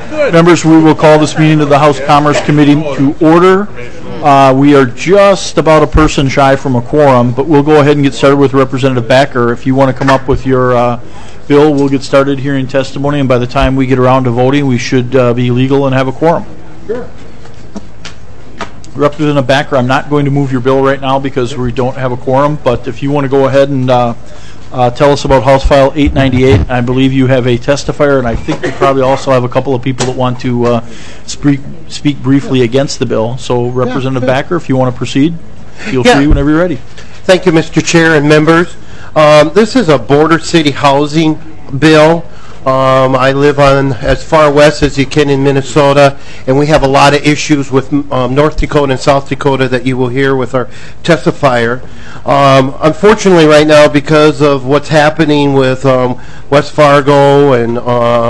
Members, we will call this meeting of the House Commerce Committee to order. We are just about a person shy from a quorum, but we'll go ahead and get started with Representative Backer. If you want to come up with your bill, we'll get started hearing testimony, and by the time we get around to voting, we should be legal and have a quorum. Sure. Representative Backer, I'm not going to move your bill right now because we don't have a quorum, but if you want to go ahead and tell us about House File 898. I believe you have a testifier, and I think we probably also have a couple of people that want to speak briefly against the bill. So, Representative Backer, if you want to proceed, feel free whenever you're ready. Thank you, Mr. Chair and members. This is a border city housing bill. I live on as far west as you can in Minnesota, and we have a lot of issues with North Dakota and South Dakota that you will hear with our testifier. Unfortunately, right now, because of what's happening with West Fargo and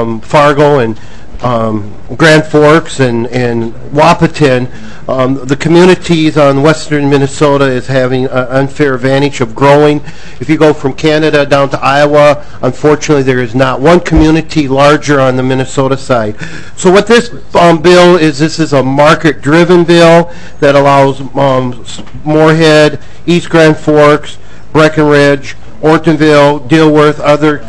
Grand Forks and Wahpeton, the communities on western Minnesota is having an unfair advantage of growing. If you go from Canada down to Iowa, unfortunately there is not one community larger on the Minnesota side. So what this bill is, this is a market-driven bill that allows Moorhead, East Grand Forks, Breckenridge, Ortonville, Dilworth, other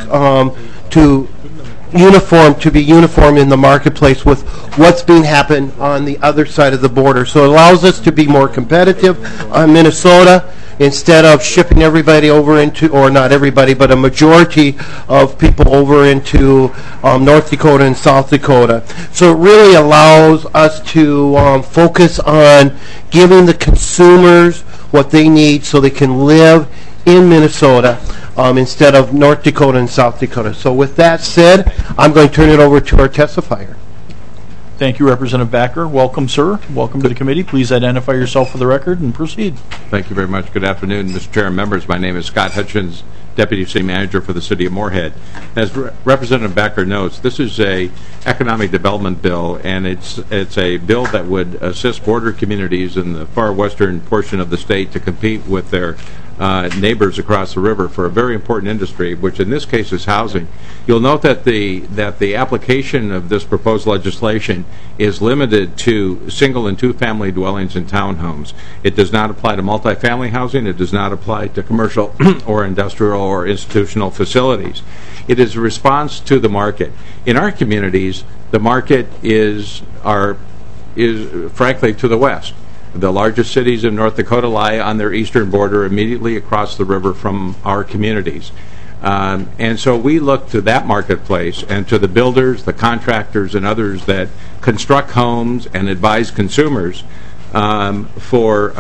to be uniform in the marketplace with what's being happened on the other side of the border. So it allows us to be more competitive on Minnesota instead of shipping everybody over into, or not everybody, but a majority of people over into North Dakota and South Dakota. So it really allows us to focus on giving the consumers what they need so they can live in Minnesota instead of North Dakota and South Dakota. So with that said, I'm going to turn it over to our testifier. Thank you, Representative Backer. Welcome, sir. Welcome to the committee. Please identify yourself for the record and proceed. Thank you very much. Good afternoon, Mr. Chair and members. My name is Scott Hutchins, Deputy City Manager for the City of Moorhead. As Representative Backer notes, this is a economic development bill, and it's a bill that would assist border communities in the far western portion of the state to compete with their neighbors across the river for a very important industry, which in this case is housing. You'll note that the application of this proposed legislation is limited to single and two-family dwellings and townhomes. It does not apply to multifamily housing. It does not apply to commercial or industrial or institutional facilities. It is a response to the market. In our communities, the market is frankly to the west. The largest cities in North Dakota lie on their eastern border immediately across the river from our communities. And so we look to that marketplace and to the builders, the contractors, and others that construct homes and advise consumers for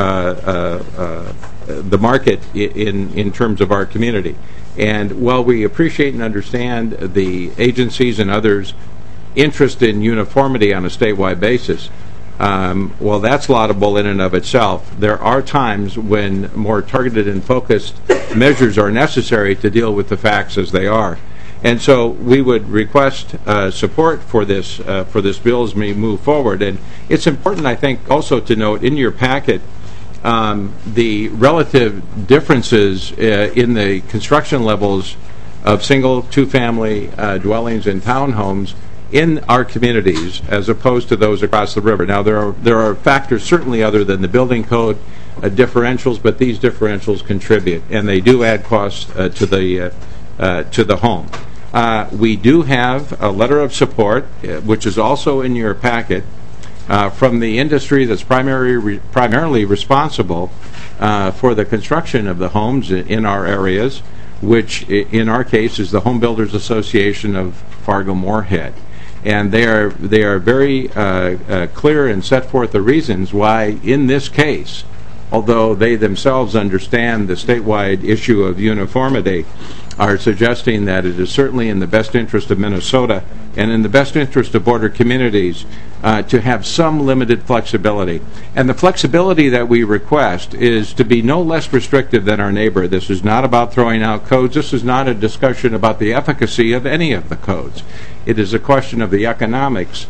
the market in terms of our community. And while we appreciate and understand the agencies and others' interest in uniformity on a statewide basis, well, that's laudable in and of itself. There are times when more targeted and focused measures are necessary to deal with the facts as they are. And so we would request support for this bill as we move forward. And it's important, I think, also to note in your packet the relative differences in the construction levels of single, two-family dwellings and townhomes in our communities as opposed to those across the river. Now, there are factors certainly other than the building code differentials, but these differentials contribute, and they do add costs to the home. We do have a letter of support, which is also in your packet, from the industry that's primarily responsible for the construction of the homes in our areas, which in our case is the Home Builders Association of Fargo-Moorhead. And they are very clear and set forth the reasons why, in this case, although they themselves understand the statewide issue of uniformity, are suggesting that it is certainly in the best interest of Minnesota and in the best interest of border communities to have some limited flexibility. And the flexibility that we request is to be no less restrictive than our neighbor. This is not about throwing out codes. This is not a discussion about the efficacy of any of the codes. It is a question of the economics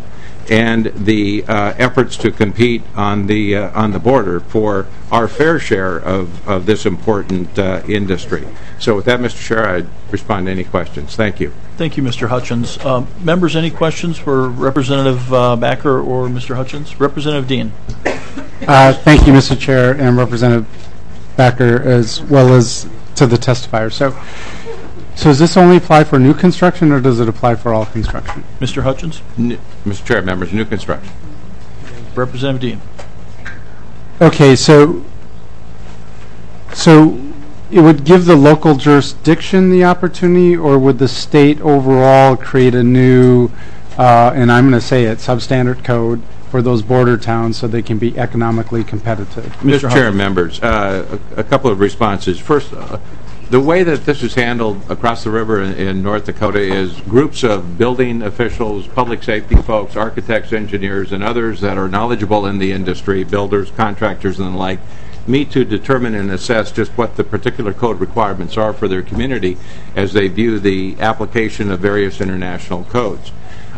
and the efforts to compete on the border for our fair share of this important industry. So with that, Mr. Chair, I'd respond to any questions. Thank you. Thank you, Mr. Hutchins. Members, any questions for Representative Backer or Mr. Hutchins? Representative Dean. Thank you, Mr. Chair, and Representative Backer, as well as to the testifier. So does this only apply for new construction, or does it apply for all construction? Mr. Hutchins? Mr. Chair, members, new construction. Representative Dean. Okay, so it would give the local jurisdiction the opportunity, or would the state overall create a new, and I'm going to say it, substandard code for those border towns so they can be economically competitive? Mr. Chair, members, a couple of responses. First, the way that this is handled across the river in North Dakota is groups of building officials, public safety folks, architects, engineers, and others that are knowledgeable in the industry, builders, contractors, and the like, meet to determine and assess just what the particular code requirements are for their community as they view the application of various international codes.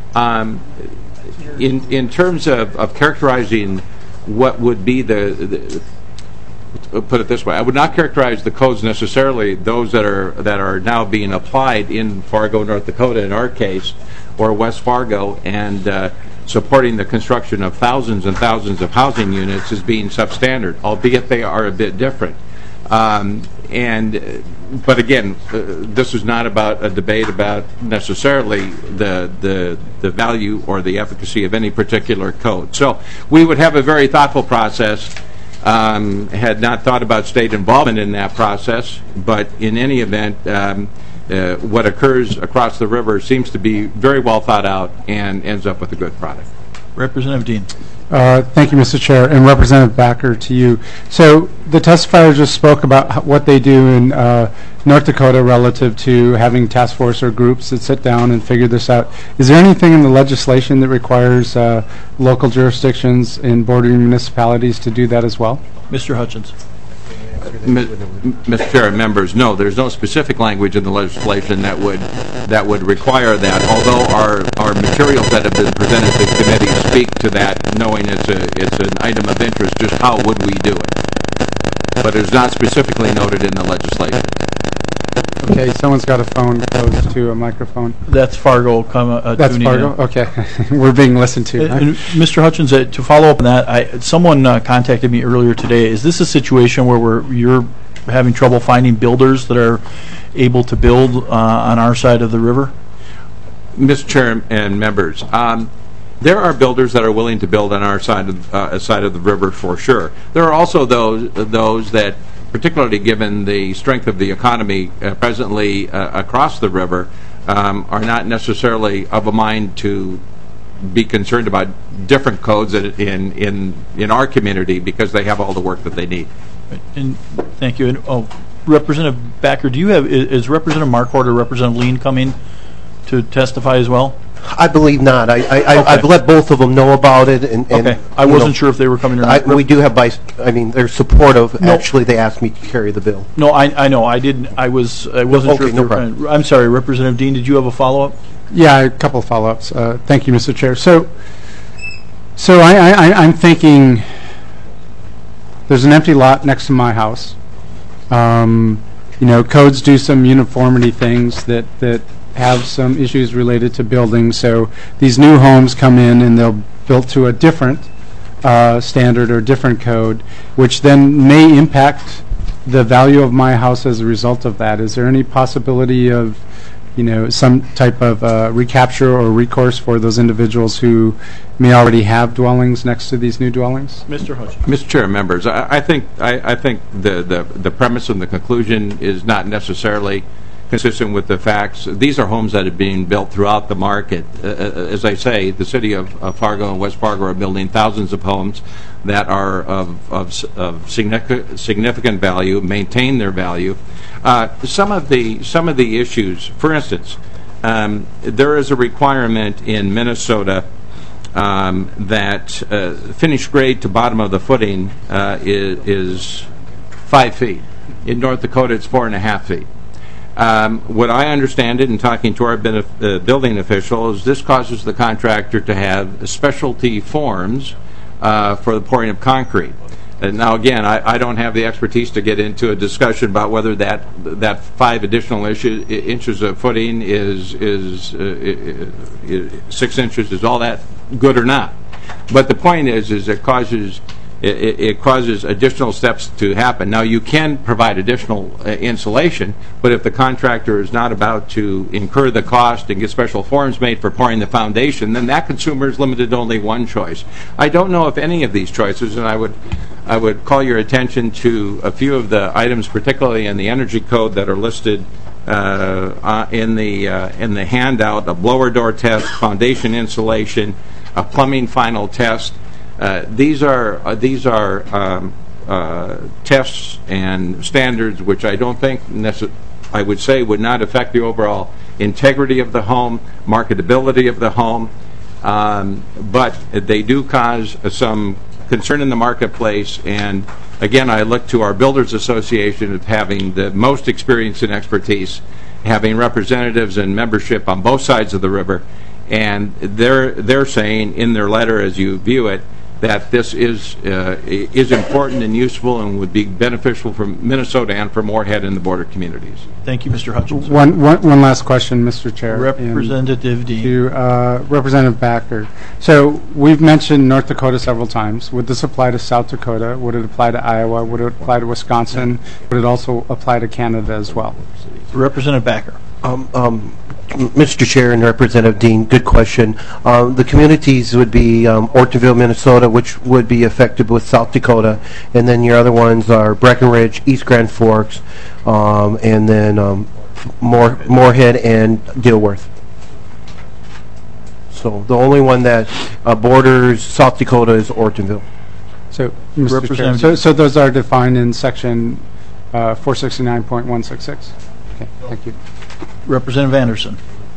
In terms of characterizing what would be put it this way, I would not characterize the codes necessarily those that are now being applied in Fargo, North Dakota, in our case, or West Fargo, and supporting the construction of thousands and thousands of housing units as being substandard, albeit they are a bit different. But again, this is not about a debate about necessarily the value or the efficacy of any particular code. So we would have a very thoughtful process. Had not thought about state involvement in that process, but in any event, what occurs across the river seems to be very well thought out and ends up with a good product. Representative Dean. Thank you, Mr. Chair, and Representative Backer, to you. So the testifier just spoke about what they do in North Dakota relative to having task force or groups that sit down and figure this out. Is there anything in the legislation that requires local jurisdictions in bordering municipalities to do that as well? Mr. Hutchins. Mr. Chair, members, no, there's no specific language in the legislation that would require that, although our materials that have been presented to the committee speak to that, knowing it's an item of interest, just how would we do it. But it's not specifically noted in the legislation. Okay, someone's got a phone close to a microphone. That's Fargo. That's Fargo? Okay. We're being listened to. And Mr. Hutchins, to follow up on that, someone contacted me earlier today. Is this a situation where you're having trouble finding builders that are able to build on our side of the river? Mr. Chair and members, there are builders that are willing to build on our side of the river for sure. There are also those that, particularly given the strength of the economy presently across the river, are not necessarily of a mind to be concerned about different codes in our community because they have all the work that they need. And thank you. And Representative Backer, is Representative Marquardt or Representative Lean coming to testify as well? I believe not. I've let both of them know about it. And okay. I wasn't sure if they were coming or not. We do have they're supportive. No. Actually, they asked me to carry the bill. No, I know. I didn't. I wasn't sure if they were coming. I'm sorry, Representative Dean, did you have a follow-up? Yeah, a couple of follow-ups. Thank you, Mr. Chair. So I'm thinking there's an empty lot next to my house. Codes do some uniformity things that have some issues related to buildings. So these new homes come in and they're built to a different standard or different code, which then may impact the value of my house as a result of that. Is there any possibility of some type of recapture or recourse for those individuals who may already have dwellings next to these new dwellings? Mr. Hutchins. Mr. Chair, members, I think the premise and the conclusion is not necessarily consistent with the facts. These are homes that are being built throughout the market. As I say, the city of Fargo and West Fargo are building thousands of homes that are of significant value, maintain their value. Some of the issues, for instance, there is a requirement in Minnesota that finished grade to bottom of the footing is 5 feet. In North Dakota, it's 4.5 feet. What I understand it in talking to our building officials, this causes the contractor to have specialty forms for the pouring of concrete. And now, again, I don't have the expertise to get into a discussion about whether that 5 additional inches of footing is 6 inches, is all that good or not. But the point is it causes additional steps to happen. Now, you can provide additional insulation, but if the contractor is not about to incur the cost and get special forms made for pouring the foundation, then that consumer is limited to only one choice. I don't know if any of these choices, and I would call your attention to a few of the items, particularly in the energy code, that are listed in the handout: a blower door test, foundation insulation, a plumbing final test. These are tests and standards which I don't think I would say would not affect the overall integrity of the home, marketability of the home, but they do cause some concern in the marketplace. And again, I look to our Builders Association of having the most experience and expertise, having representatives and membership on both sides of the river, and they're saying in their letter, as you view it, that this is important and useful and would be beneficial for Minnesota and for Moorhead and the border communities. Thank you, Mr. Hutchins. One last question, Mr. Chair. Representative Dean. To Representative Backer. So we've mentioned North Dakota several times. Would this apply to South Dakota? Would it apply to Iowa? Would it apply to Wisconsin? Would it also apply to Canada as well? Representative Backer. Mr. Chair and Representative Dean, good question. The communities would be Ortonville, Minnesota, which would be affected with South Dakota, and then your other ones are Breckenridge, East Grand Forks, and then Moorhead and Dilworth. So the only one that borders South Dakota is Ortonville. So, Mr. Chair, so those are defined in section 469.166. Okay, thank you. Representative Anderson.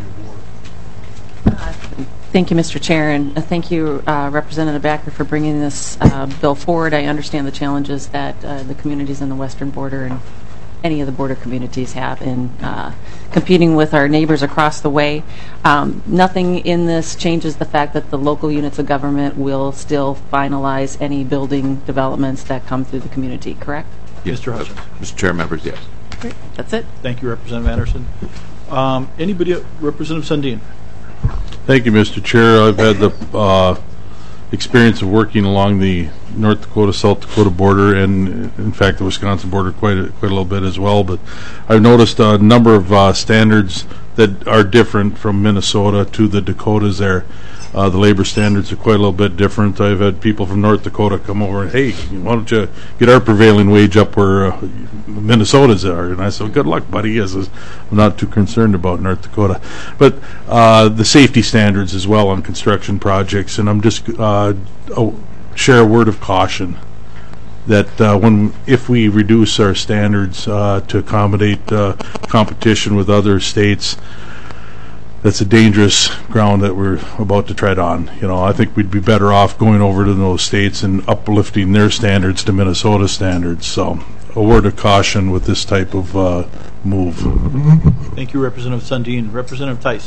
Thank you, Mr. Chair, and thank you, Representative Backer, for bringing this bill forward. I understand the challenges that the communities on the western border and any of the border communities have in competing with our neighbors across the way. Nothing in this changes the fact that the local units of government will still finalize any building developments that come through the community, correct? Yes, Mr. Hutchins. Mr. Chair, members, yes. Great. That's it. Thank you, Representative Anderson. Anybody? Representative Sundin. Thank you, Mr. Chair. I've had the experience of working along the North Dakota-South Dakota border, and in fact the Wisconsin border quite a little bit as well. But I've noticed a number of standards that are different from Minnesota to the Dakotas there. The labor standards are quite a little bit different. I've had people from North Dakota come over and, hey, why don't you get our prevailing wage up where Minnesota's are? And I said, well, good luck, buddy. I'm not too concerned about North Dakota. But the safety standards as well on construction projects, and I'm just share a word of caution that if we reduce our standards to accommodate competition with other states, that's a dangerous ground that we're about to tread on. I think we'd be better off going over to those states and uplifting their standards to Minnesota standards. So a word of caution with this type of move. Thank you, Representative Sundin. Representative Tice.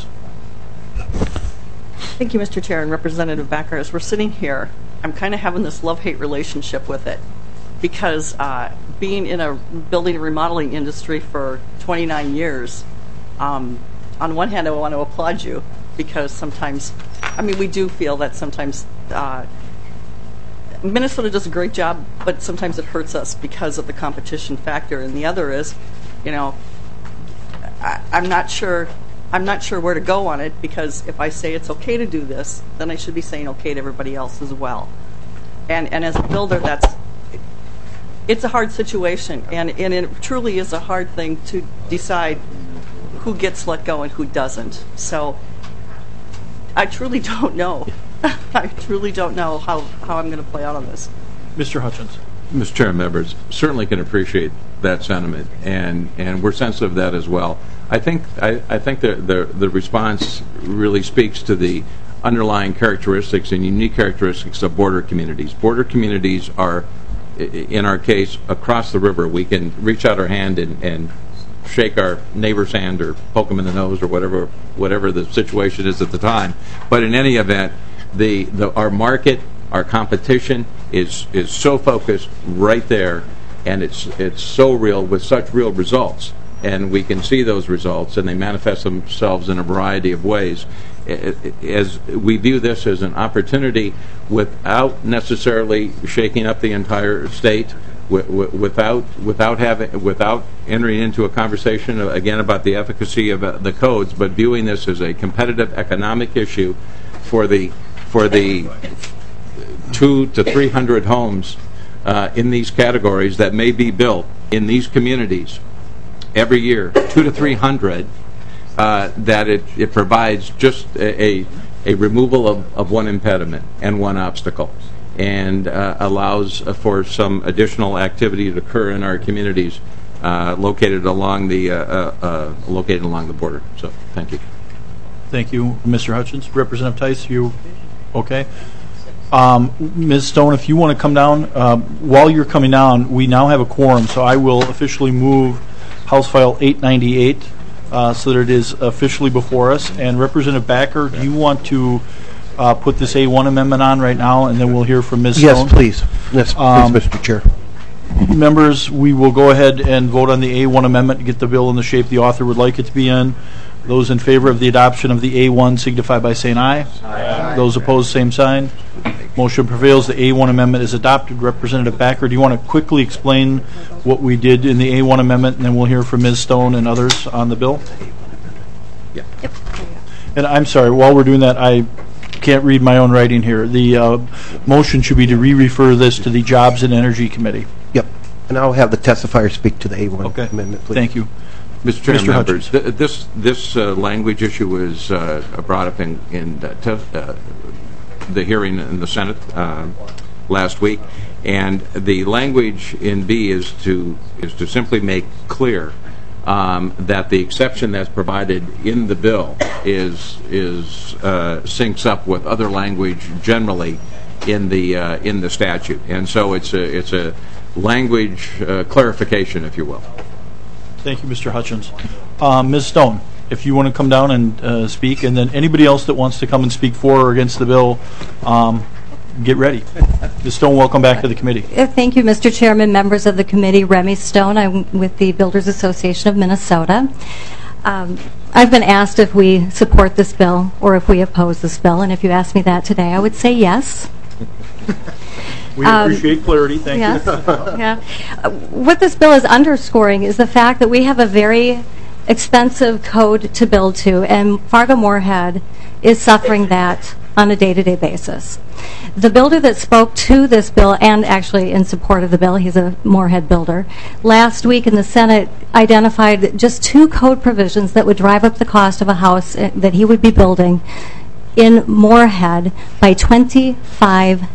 Thank you, Mr. Chair and Representative Backer. As we're sitting here, I'm kind of having this love-hate relationship with it because being in a building and remodeling industry for 29 years, on one hand, I want to applaud you because sometimes, we do feel that sometimes Minnesota does a great job, but sometimes it hurts us because of the competition factor. And the other is, I'm not sure where to go on it, because if I say it's okay to do this, then I should be saying okay to everybody else as well. And as a builder, it's a hard situation, and it truly is a hard thing to decide who gets let go and who doesn't. So I truly don't know. I truly don't know how I'm going to play out on this. Mr. Hutchins. Mr. Chair, members certainly can appreciate that sentiment, and we're sensitive of that as well. I think the response really speaks to the underlying characteristics and unique characteristics of border communities. Border communities are, in our case, across the river. We can reach out our hand and shake our neighbor's hand or poke him in the nose or whatever the situation is at the time. But in any event, our market, our competition is so focused right there, and it's so real with such real results. And we can see those results, and they manifest themselves in a variety of ways. As we view this as an opportunity without necessarily shaking up the entire state, without entering into a conversation again about the efficacy of the codes, but viewing this as a competitive economic issue for the 200 to 300 homes in these categories that may be built in these communities every year, 200 to 300, that it provides just a removal of one impediment and one obstacle, and allows for some additional activity to occur in our communities located along the border. So, thank you. Thank you, Mr. Hutchins. Representative Tice, you okay? Ms. Stone, if you want to come down, while you're coming down, we now have a quorum, so I will officially move House File 898 so that it is officially before us. And Representative Backer, do you want to put this A1 amendment on right now, and then we'll hear from Ms. Stone? Yes, please. Yes, please, Mr. Chair. Members, we will go ahead and vote on the A1 amendment to get the bill in the shape the author would like it to be in. Those in favor of the adoption of the A1 signify by saying aye. Aye. Those opposed, same sign. Motion prevails. The A1 amendment is adopted. Representative Backer, do you want to quickly explain what we did in the A1 amendment, and then we'll hear from Ms. Stone and others on the bill? Yeah. Yep. And I'm sorry, while we're doing that, I can't read my own writing here. The motion should be to re-refer this to the Jobs and Energy Committee. Yep. And I'll have the testifier speak to the A1 amendment, please. Thank you. Mr. Chairman, members, this language issue was brought up in the hearing in the Senate last week, and the language in B is to simply make clear that the exception that's provided in the bill syncs up with other language generally in the statute, and so it's a language clarification, if you will. Thank you, Mr. Hutchins. Ms. Stone, if you want to come down and speak, and then anybody else that wants to come and speak for or against the bill, get ready. Ms. Stone, welcome back to the committee. Thank you, Mr. Chairman, members of the committee. Remy Stone, I'm with the Builders Association of Minnesota. I've been asked if we support this bill or if we oppose this bill, and if you asked me that today, I would say yes. We appreciate clarity. Thank you. Yeah. What this bill is underscoring is the fact that we have a very expensive code to build to, and Fargo-Moorhead is suffering that on a day-to-day basis. The builder that spoke to this bill, and actually in support of the bill, he's a Moorhead builder, last week in the Senate identified just 2 code provisions that would drive up the cost of a house that he would be building in Moorhead by $25,000.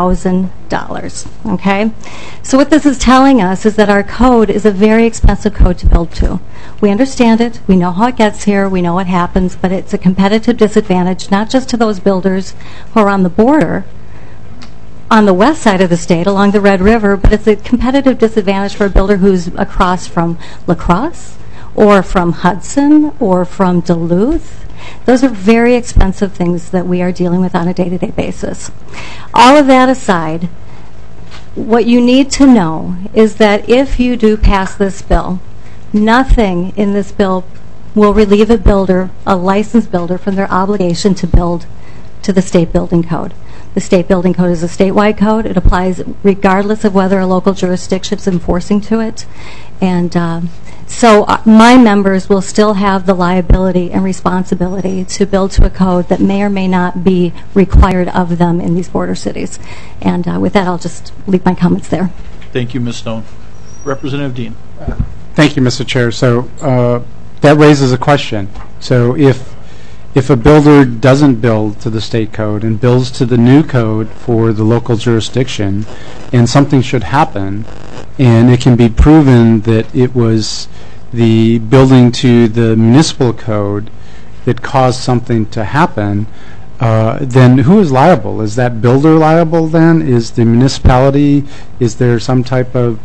Okay? So what this is telling us is that our code is a very expensive code to build to. We understand it, we know how it gets here, we know what happens, but it's a competitive disadvantage not just to those builders who are on the border, on the west side of the state along the Red River, but it's a competitive disadvantage for a builder who's across from La Crosse or from Hudson or from Duluth. Those are very expensive things that we are dealing with on a day-to-day basis. All of that aside, what you need to know is that if you do pass this bill, nothing in this bill will relieve a builder, a licensed builder, from their obligation to build to the state building code. The state building code is a statewide code. It applies regardless of whether a local jurisdiction is enforcing to it. And so my members will still have the liability and responsibility to build to a code that may or may not be required of them in these border cities. And with that, I'll just leave my comments there. Thank you, Ms. Stone. Representative Dean. Thank you, Mr. Chair. So that raises a question. So if a builder doesn't build to the state code and builds to the new code for the local jurisdiction, and something should happen, and it can be proven that it was the building to the municipal code that caused something to happen, then who is liable? Is that builder liable then? Is the municipality, is there some type of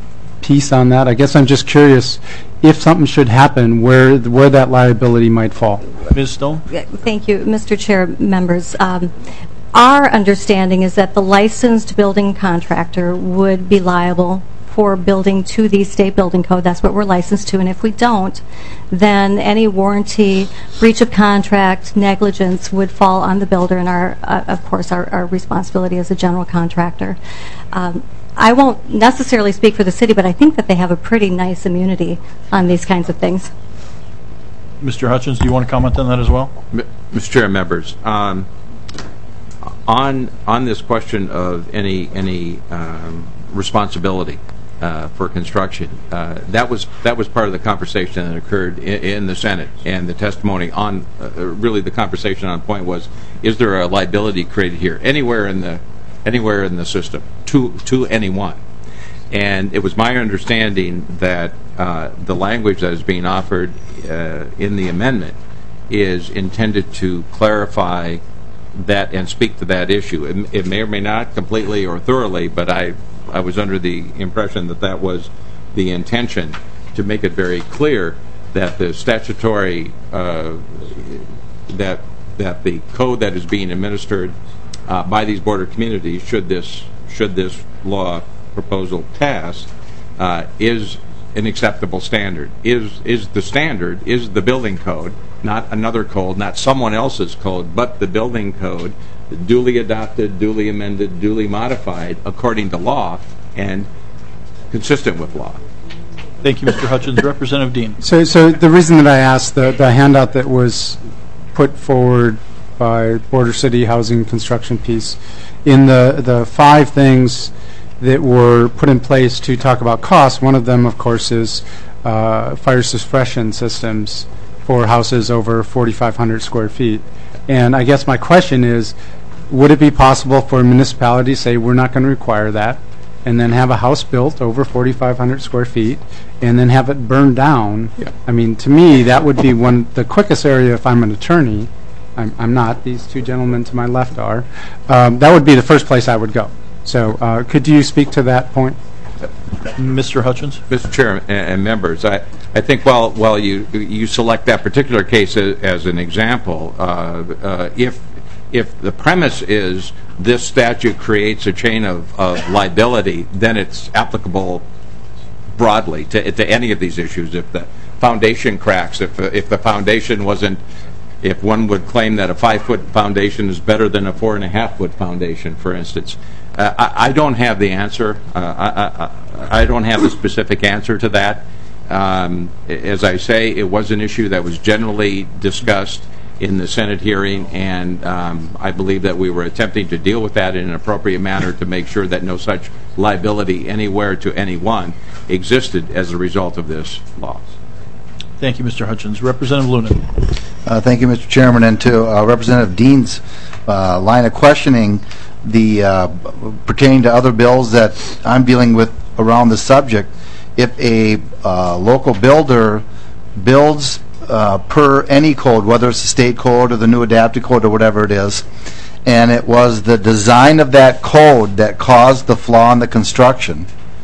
piece on that? I guess I'm just curious if something should happen, where that liability might fall. Ms. Stone? Thank you, Mr. Chair, members. Our understanding is that the licensed building contractor would be liable for building to the state building code. That's what we're licensed to. And if we don't, then any warranty, breach of contract, negligence would fall on the builder and, of course, our responsibility as a general contractor. I won't necessarily speak for the city, but I think that they have a pretty nice immunity on these kinds of things. Mr. Hutchins, do you want to comment on that as well? Mr. Chair, members, on this question of any responsibility for construction, that was part of the conversation that occurred in the Senate, and the testimony on really the conversation on point was: is there a liability created here anywhere in the system to anyone? And it was my understanding that the language that is being offered in the amendment is intended to clarify that and speak to that issue. It may or may not completely or thoroughly, but I was under the impression that that was the intention, to make it very clear that the statutory that the code that is being administered by these border communities, should this law proposal pass, is an acceptable standard. Is the standard is the building code, not another code, not someone else's code, but the building code, duly adopted, duly amended, duly modified according to law and consistent with law. Thank you, Mr. Hutchins. Representative Dean. So the reason that I asked, the handout that was put forward by Border City Housing Construction piece, in the 5 things that were put in place to talk about costs, one of them, of course, is fire suppression systems for houses over 4,500 square feet. And I guess my question is, would it be possible for a municipality to say, we're not going to require that, and then have a house built over 4,500 square feet, and then have it burned down? Yeah. I mean, to me, that would be the quickest area if I'm an attorney. I'm not. These 2 gentlemen to my left are. That would be the first place I would go. So could you speak to that point? Mr. Hutchins. Mr. Chair and members, I think while you select that particular case as an example, if the premise is this statute creates a chain of liability, then it's applicable broadly to any of these issues. If the foundation cracks, if the foundation wasn't, if one would claim that a 5-foot foundation is better than a 4.5-foot foundation, for instance, I don't have the answer. I don't have the specific answer to that. As I say, it was an issue that was generally discussed in the Senate hearing, and I believe that we were attempting to deal with that in an appropriate manner to make sure that no such liability anywhere to anyone existed as a result of this law. Thank you, Mr. Hutchins. Representative Lunan. Thank you, Mr. Chairman, and to Representative Dean's line of questioning, pertaining to other bills that I'm dealing with around the subject. If a local builder builds per any code, whether it's the state code or the new adapted code or whatever it is, and it was the design of that code that caused the flaw in the construction,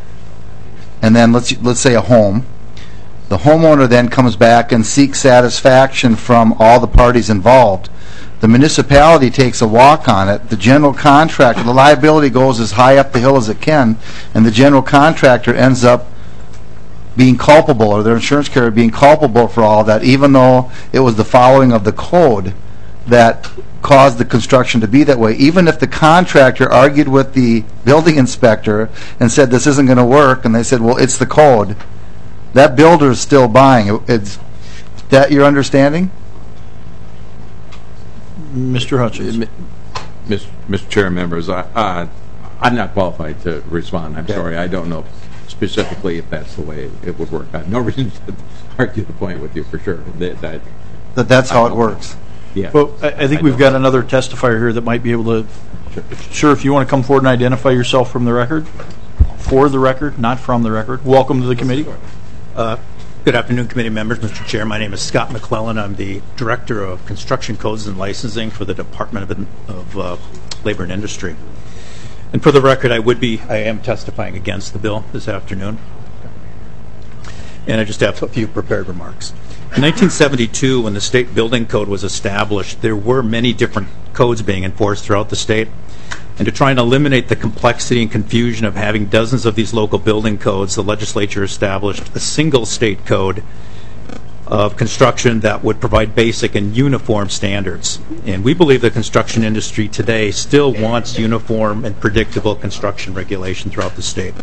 and then let's say a home, the homeowner then comes back and seeks satisfaction from all the parties involved. The municipality takes a walk on it. The general contractor, the liability goes as high up the hill as it can, and the general contractor ends up being culpable, or their insurance carrier being culpable for all that, even though it was the following of the code that caused the construction to be that way. Even if the contractor argued with the building inspector and said this isn't going to work, and they said, well, it's the code, that builder is still buying. Is that your understanding? Mr. Hutchins. Mr. Chair, members, I'm not qualified to respond. I'm sorry. I don't know specifically if that's the way it would work. I have no reason to argue the point with you for sure. That's how it works. Yeah. Well, I think we've got another testifier here that might be able to. Sure, if you want to come forward and identify yourself from the record, for the record, not from the record. Welcome to the committee. Good afternoon, committee members. Mr. Chair, my name is Scott McClellan. I'm the Director of Construction Codes and Licensing for the Department of Labor and Industry. And for the record, I am testifying against the bill this afternoon. and I just have a few prepared remarks. In 1972, when the state building code was established, there were many different codes being enforced throughout the state. And to try and eliminate the complexity and confusion of having dozens of these local building codes, the legislature established a single state code of construction that would provide basic and uniform standards. And we believe the construction industry today still wants uniform and predictable construction regulation throughout the state.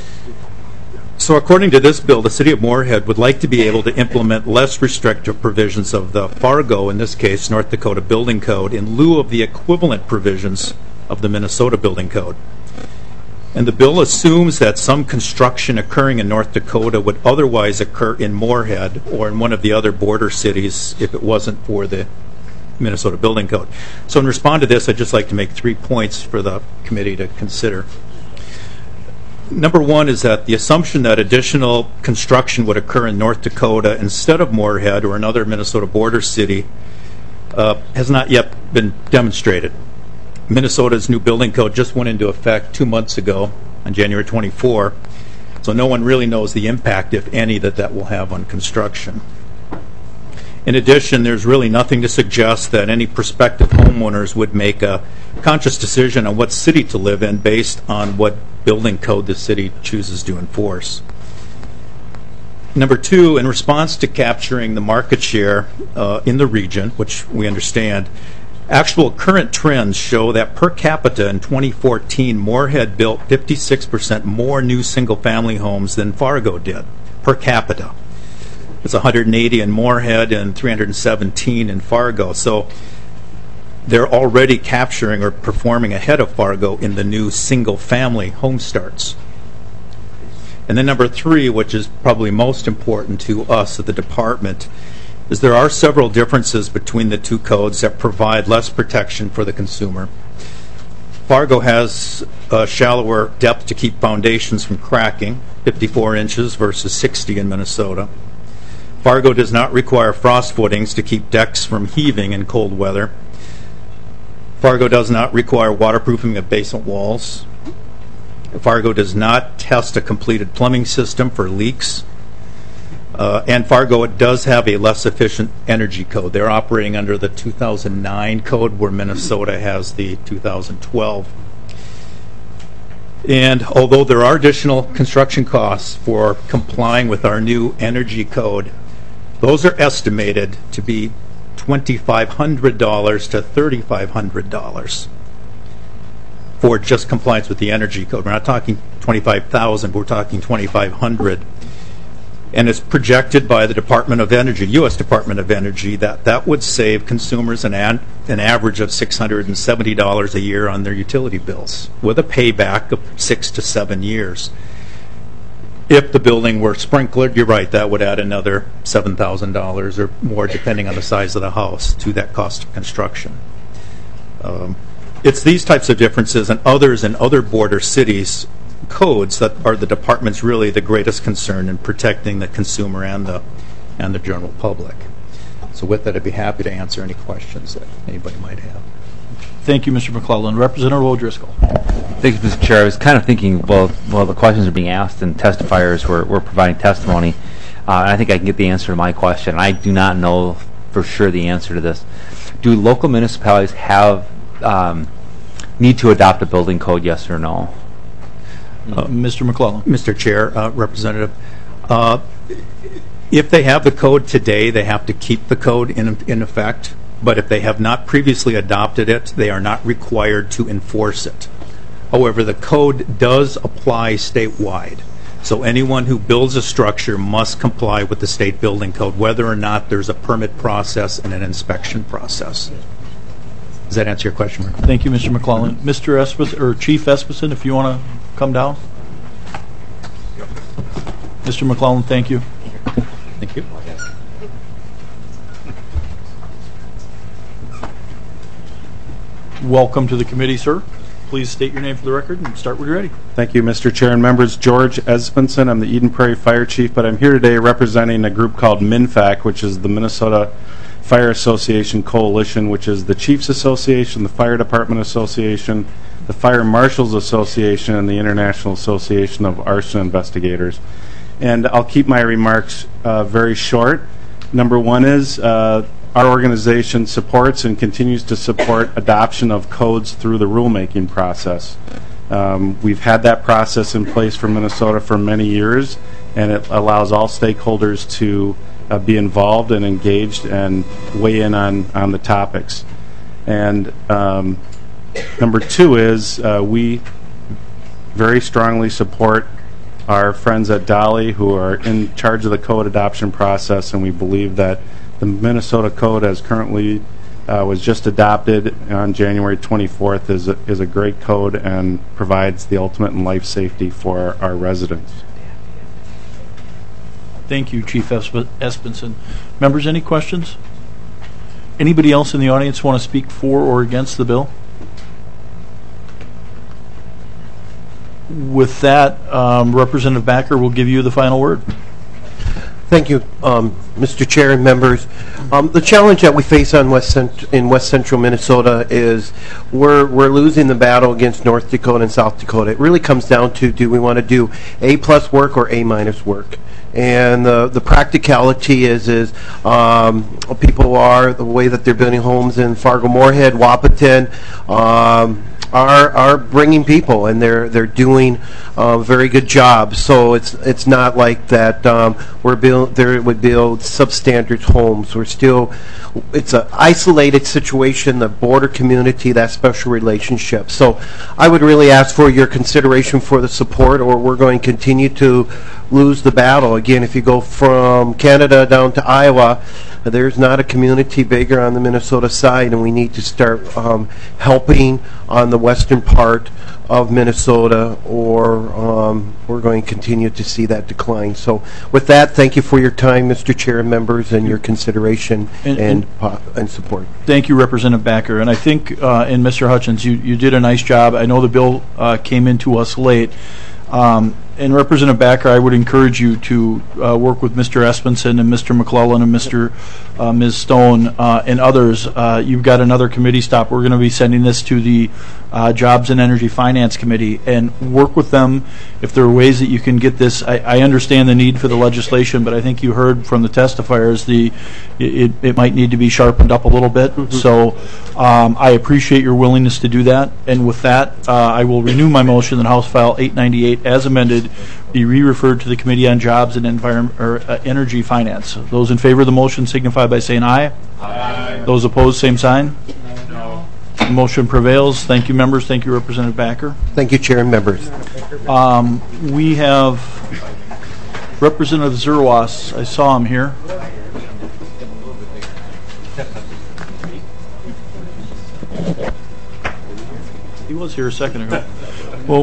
So according to this bill, the City of Moorhead would like to be able to implement less restrictive provisions of the Fargo, in this case, North Dakota Building Code, in lieu of the equivalent provisions of the Minnesota Building Code. And the bill assumes that some construction occurring in North Dakota would otherwise occur in Moorhead or in one of the other border cities if it wasn't for the Minnesota Building Code. So in response to this, I'd just like to make 3 points for the committee to consider. Number one is that the assumption that additional construction would occur in North Dakota instead of Moorhead or another Minnesota border city has not yet been demonstrated. Minnesota's new building code just went into effect 2 months ago on January 24, so no one really knows the impact, if any, that will have on construction. In addition, there's really nothing to suggest that any prospective homeowners would make a conscious decision on what city to live in based on what building code the city chooses to enforce. Number two, in response to capturing the market share in the region, which we understand, actual current trends show that per capita in 2014, Moorhead built 56% more new single-family homes than Fargo did, per capita. It's 180 in Moorhead and 317 in Fargo. So they're already capturing or performing ahead of Fargo in the new single-family home starts. And then number three, which is probably most important to us at the department, is there are several differences between the two codes that provide less protection for the consumer. Fargo has a shallower depth to keep foundations from cracking, 54 inches versus 60 in Minnesota. Fargo does not require frost footings to keep decks from heaving in cold weather. Fargo does not require waterproofing of basement walls. Fargo does not test a completed plumbing system for leaks. And Fargo does have a less efficient energy code. They're operating under the 2009 code, where Minnesota has the 2012. And although there are additional construction costs for complying with our new energy code, those are estimated to be $2,500 to $3,500 for just compliance with the energy code. We're not talking $25,000, we're talking $2,500. And it's projected by the Department of Energy, U.S. Department of Energy, that would save consumers an average of $670 a year on their utility bills, with a payback of 6 to 7 years. If the building were sprinklered, you're right, that would add another $7,000 or more, depending on the size of the house, to that cost of construction. It's these types of differences and others in other border cities' codes that are the department's really the greatest concern in protecting the consumer and the general public. So with that, I'd be happy to answer any questions that anybody might have. Thank you, Mr. McClellan. Representative O'Driscoll. Thank you, Mr. Chair. I was kind of thinking, well, the questions are being asked and testifiers were providing testimony. And I think I can get the answer to my question. I do not know for sure the answer to this. Do local municipalities have need to adopt a building code, yes or no? Mr. McClellan. Mr. Chair, Representative, if they have the code today, they have to keep the code in effect. But if they have not previously adopted it, they are not required to enforce it. However, the code does apply statewide. So anyone who builds a structure must comply with the state building code, whether or not there's a permit process and an inspection process. Does that answer your question, Mark? Thank you, Mr. McClellan. Mr. Esposito, or Chief Esposito, if you want to come down. Mr. McClellan, thank you. Thank you. Welcome to the committee, sir. Please state your name for the record and start when you're ready. Thank you, Mr. Chair and members. George Espenson. I'm the Eden Prairie Fire Chief, but I'm here today representing a group called MINFAC, which is the Minnesota Fire Association Coalition, which is the Chiefs Association, the Fire Department Association, the Fire Marshals Association, and the International Association of Arson Investigators. And I'll keep my remarks very short. Number one is our organization supports and continues to support adoption of codes through the rulemaking process. We've had that process in place for Minnesota for many years, and it allows all stakeholders to be involved and engaged and weigh in on the topics. And number two is we very strongly support our friends at Dolly who are in charge of the code adoption process, and we believe that the Minnesota Code as currently was just adopted on January 24th is a great code and provides the ultimate in life safety for our residents. Thank you, Chief Espenson. Members, any questions? Anybody else in the audience want to speak for or against the bill? With that, Representative Backer will give you the final word. Thank you, Mr. Chair and members. The challenge that we face in West Central Minnesota is we're losing the battle against North Dakota and South Dakota. It really comes down to, do we want to do A+ work or A- work? And the practicality is people are, the way that they're building homes in Fargo-Moorhead, Wahpeton, are bringing people, and they're doing a very good job. So it's not like that they would build substandard homes. It's an isolated situation, the border community, that special relationship. So I would really ask for your consideration for the support, or we're going to continue to lose the battle. Again, if you go from Canada down to Iowa, there's not a community bigger on the Minnesota side, and we need to start helping on the western part of Minnesota, or we're going to continue to see that decline. So with that, thank you for your time, Mr. Chair and members, and your consideration and support. Thank you, Representative Backer. And I think, and Mr. Hutchins, you did a nice job. I know the bill came into us late. And Representative Backer, I would encourage you to work with Mr. Espenson and Mr. McClellan and Ms. Stone and others. You've got another committee stop. We're going to be sending this to the Jobs and Energy Finance Committee, and work with them if there are ways that you can get this. I understand the need for the legislation, but I think you heard from the testifiers it might need to be sharpened up a little bit. Mm-hmm. So I appreciate your willingness to do that. And with that, I will renew my motion that House File 898, as amended, be re-referred to the Committee on Jobs and Energy Finance. Those in favor of the motion signify by saying aye. Aye. Those opposed, same sign. No. The motion prevails. Thank you, members. Thank you, Representative Backer. Thank you, Chair and members. We have Representative Zerwas. I saw him here. He was here a second ago. Well,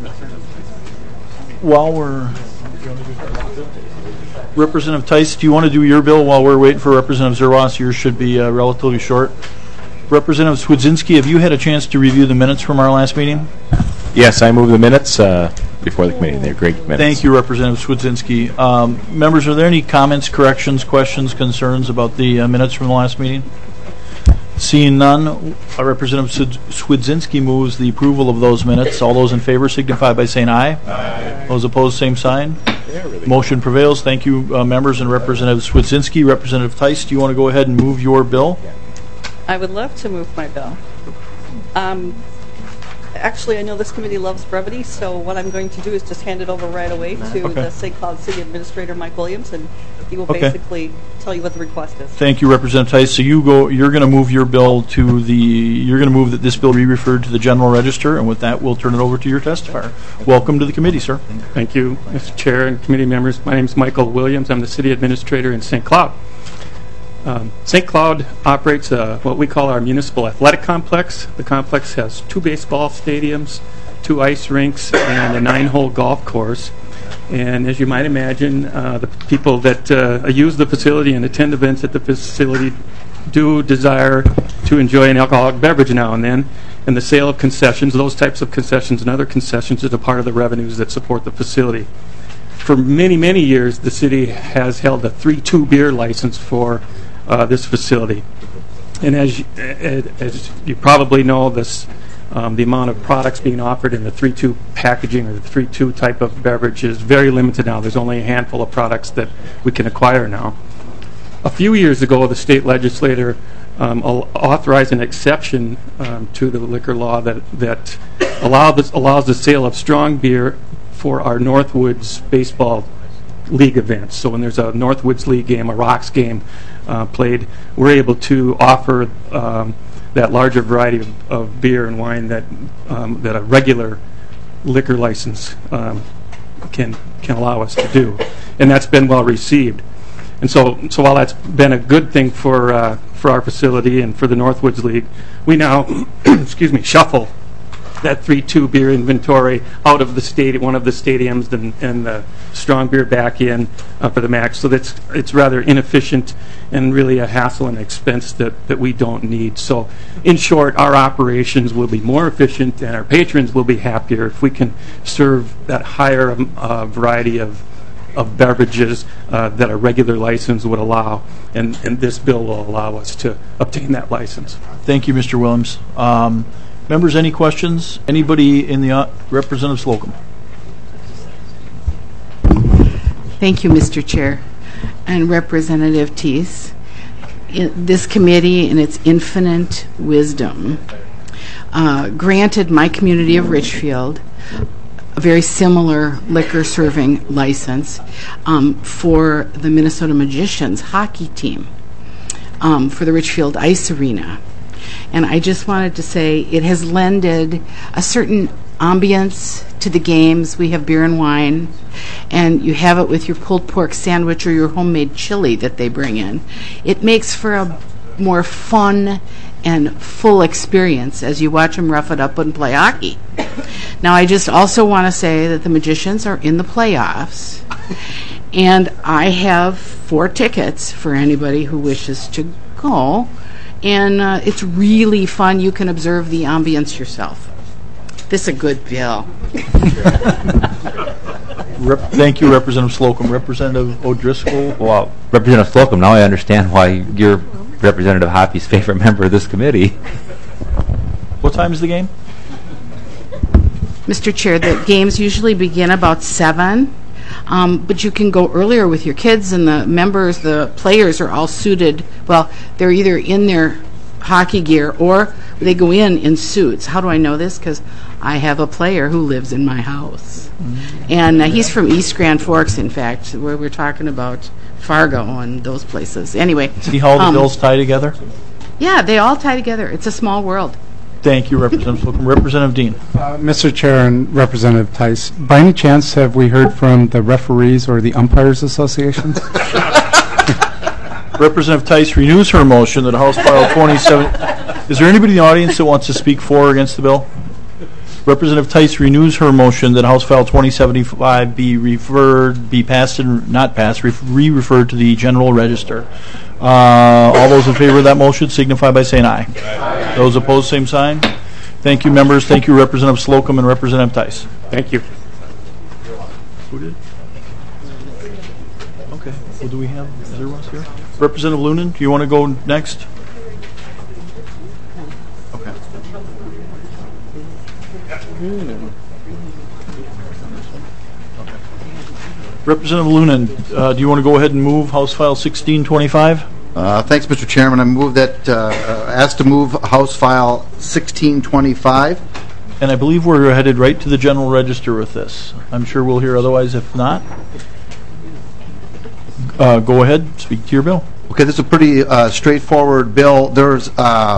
while we're... Representative Tice, do you want to do your bill while we're waiting for Representative Zerwas? Yours should be relatively short. Representative Swedzinski, have you had a chance to review the minutes from our last meeting? Yes, I move the minutes before the committee. They're great minutes. Thank you, Representative Swedzinski. Members, are there any comments, corrections, questions, concerns about the minutes from the last meeting? Seeing none, Representative Swedzinski moves the approval of those minutes. All those in favor signify by saying aye. Aye. Those opposed, same sign. Really Motion prevails. Thank you, members, and Representative Swedzinski. Representative Tice, do you want to go ahead and move your bill? I would love to move my bill. Actually, I know this committee loves brevity, so what I'm going to do is just hand it over right away to the St. Cloud City Administrator, Mike Williams, and he will basically tell you what the request is. Thank you, Representative Tice. So you're going to move your bill to you're going to move that this bill be referred to the General Register, and with that, we'll turn it over to your testifier. Welcome to the committee, sir. Thank you, Mr. Chair and committee members. My name is Michael Williams. I'm the City Administrator in St. Cloud. St. Cloud operates what we call our municipal athletic complex. The complex has 2 baseball stadiums, 2 ice rinks, and a 9-hole golf course. And as you might imagine, the people that use the facility and attend events at the facility do desire to enjoy an alcoholic beverage now and then. And the sale of concessions, those types of concessions and other concessions, is a part of the revenues that support the facility. For many, many years, the city has held a 3-2 beer license for this facility. And as you probably know, this The amount of products being offered in the 3-2 packaging or the 3-2 type of beverage is very limited now. There's only a handful of products that we can acquire now. A few years ago, the state legislature authorized an exception to the liquor law that allows the sale of strong beer for our Northwoods baseball league events. So when there's a Northwoods League game, a Rocks game played, we're able to offer that larger variety of beer and wine that a regular liquor license can allow us to do, and that's been well received. And so while that's been a good thing for our facility and for the Northwoods League, we now shuffle that 3-2 beer inventory out of one of the stadiums and the strong beer back in for the MAC. So it's rather inefficient and really a hassle and expense that we don't need. So in short, our operations will be more efficient and our patrons will be happier if we can serve that higher variety of beverages that a regular license would allow, and this bill will allow us to obtain that license. Thank you, Mr. Williams. Members, any questions? Anybody in the Representative Slocum? Thank you, Mr. Chair. And Representative Teese, this committee, in its infinite wisdom, granted my community of Richfield a very similar liquor serving license for the Minnesota Magicians hockey team for the Richfield Ice Arena. And I just wanted to say it has lended a certain ambience to the games. We have beer and wine, and you have it with your pulled pork sandwich or your homemade chili that they bring in. It makes for a more fun and full experience as you watch them rough it up and play hockey. Now, I just also want to say that the Magicians are in the playoffs, and I have 4 tickets for anybody who wishes to go, and it's really fun. You can observe the ambience yourself. This is a good bill. Thank you, Representative Slocum. Representative O'Driscoll. Well, Representative Slocum, now I understand why you're Representative Hoppy's favorite member of this committee. What time is the game? Mr. Chair, the games usually begin about 7, but you can go earlier with your kids, and the players are all suited. Well, they're either in their hockey gear or they go in suits. How do I know this? Because I have a player who lives in my house. Mm-hmm. And he's from East Grand Forks, in fact, where we're talking about Fargo and those places. Anyway. See how the bills tie together? Yeah, they all tie together. It's a small world. Thank you, Representative Slocum. Representative Dean. Mr. Chair and Representative Tice, by any chance have we heard from the referees or the umpires associations? Representative Tice renews her motion that House File 27... Is there anybody in the audience that wants to speak for or against the bill? Representative Tice renews her motion that House File 2075 be passed and not passed, re-referred to the General Register. All those in favor of that motion signify by saying aye. Aye. Those opposed, same sign. Thank you, members. Thank you, Representative Slocum and Representative Tice. Thank you. Who did? Okay. What do we have? Is everyone here? Representative Lunan, do you want to go next? Okay. Representative Lunan, do you want to go ahead and move House File 1625? Thanks, Mr. Chairman. I move that, asked to move House File 1625. And I believe we're headed right to the General Register with this. I'm sure we'll hear otherwise if not. Go ahead, speak to your bill. Okay, this is a pretty straightforward bill. There's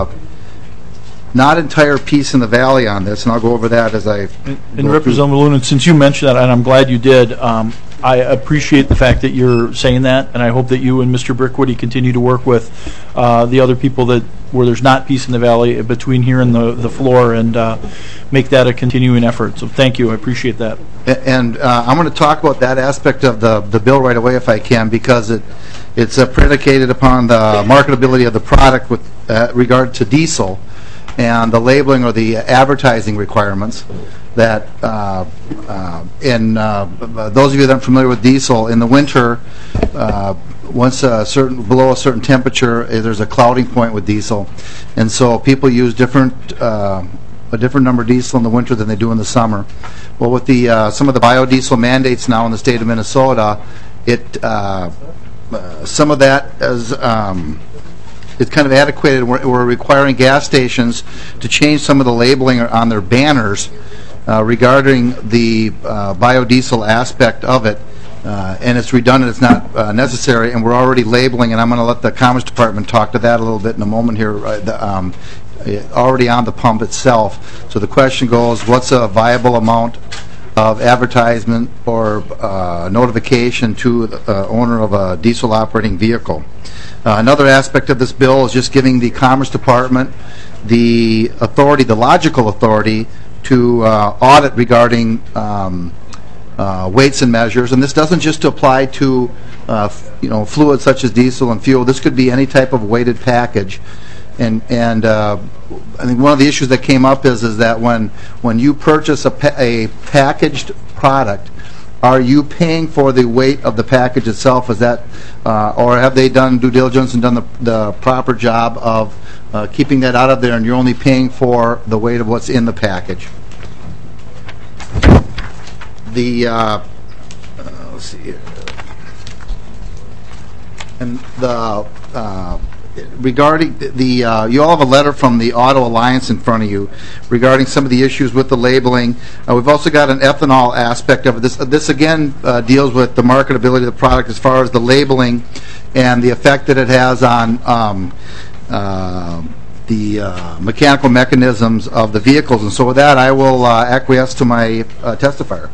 not entire peace in the valley on this, and I'll go over that as I And Representative Lunan, since you mentioned that, and I'm glad you did, I appreciate the fact that you're saying that, and I hope that you and Mr. Brickwoody continue to work with the other people where there's not peace in the valley between here and the floor, and make that a continuing effort. So thank you. I appreciate that. And I'm going to talk about that aspect of the bill right away if I can, because it's predicated upon the marketability of the product with regard to diesel and the labeling or the advertising requirements that those of you that are familiar with diesel, in the winter, once below a certain temperature, there's a clouding point with diesel, and so people use different a different number of diesel in the winter than they do in the summer. Well, with the some of the biodiesel mandates now in the state of Minnesota, some of that is it's kind of antiquated. We're requiring gas stations to change some of the labeling on their banners regarding the biodiesel aspect of it. And it's redundant, it's not necessary, and we're already labeling, and I'm going to let the Commerce Department talk to that a little bit in a moment here, already on the pump itself. So the question goes, what's a viable amount of advertisement or notification to the owner of a diesel operating vehicle? Another aspect of this bill is just giving the Commerce Department the authority, the logical authority, to audit regarding weights and measures, and this doesn't just apply to fluids such as diesel and fuel. This could be any type of weighted package, and I think one of the issues that came up is that when you purchase a packaged product, are you paying for the weight of the package itself? Is that, or have they done due diligence and done the proper job of keeping that out of there, and you're only paying for the weight of what's in the package? Let's see here. And regarding you all have a letter from the Auto Alliance in front of you regarding some of the issues with the labeling. We've also got an ethanol aspect of it. This again deals with the marketability of the product as far as the labeling and the effect that it has on the mechanical mechanisms of the vehicles. And so with that, I will acquiesce to my testifier.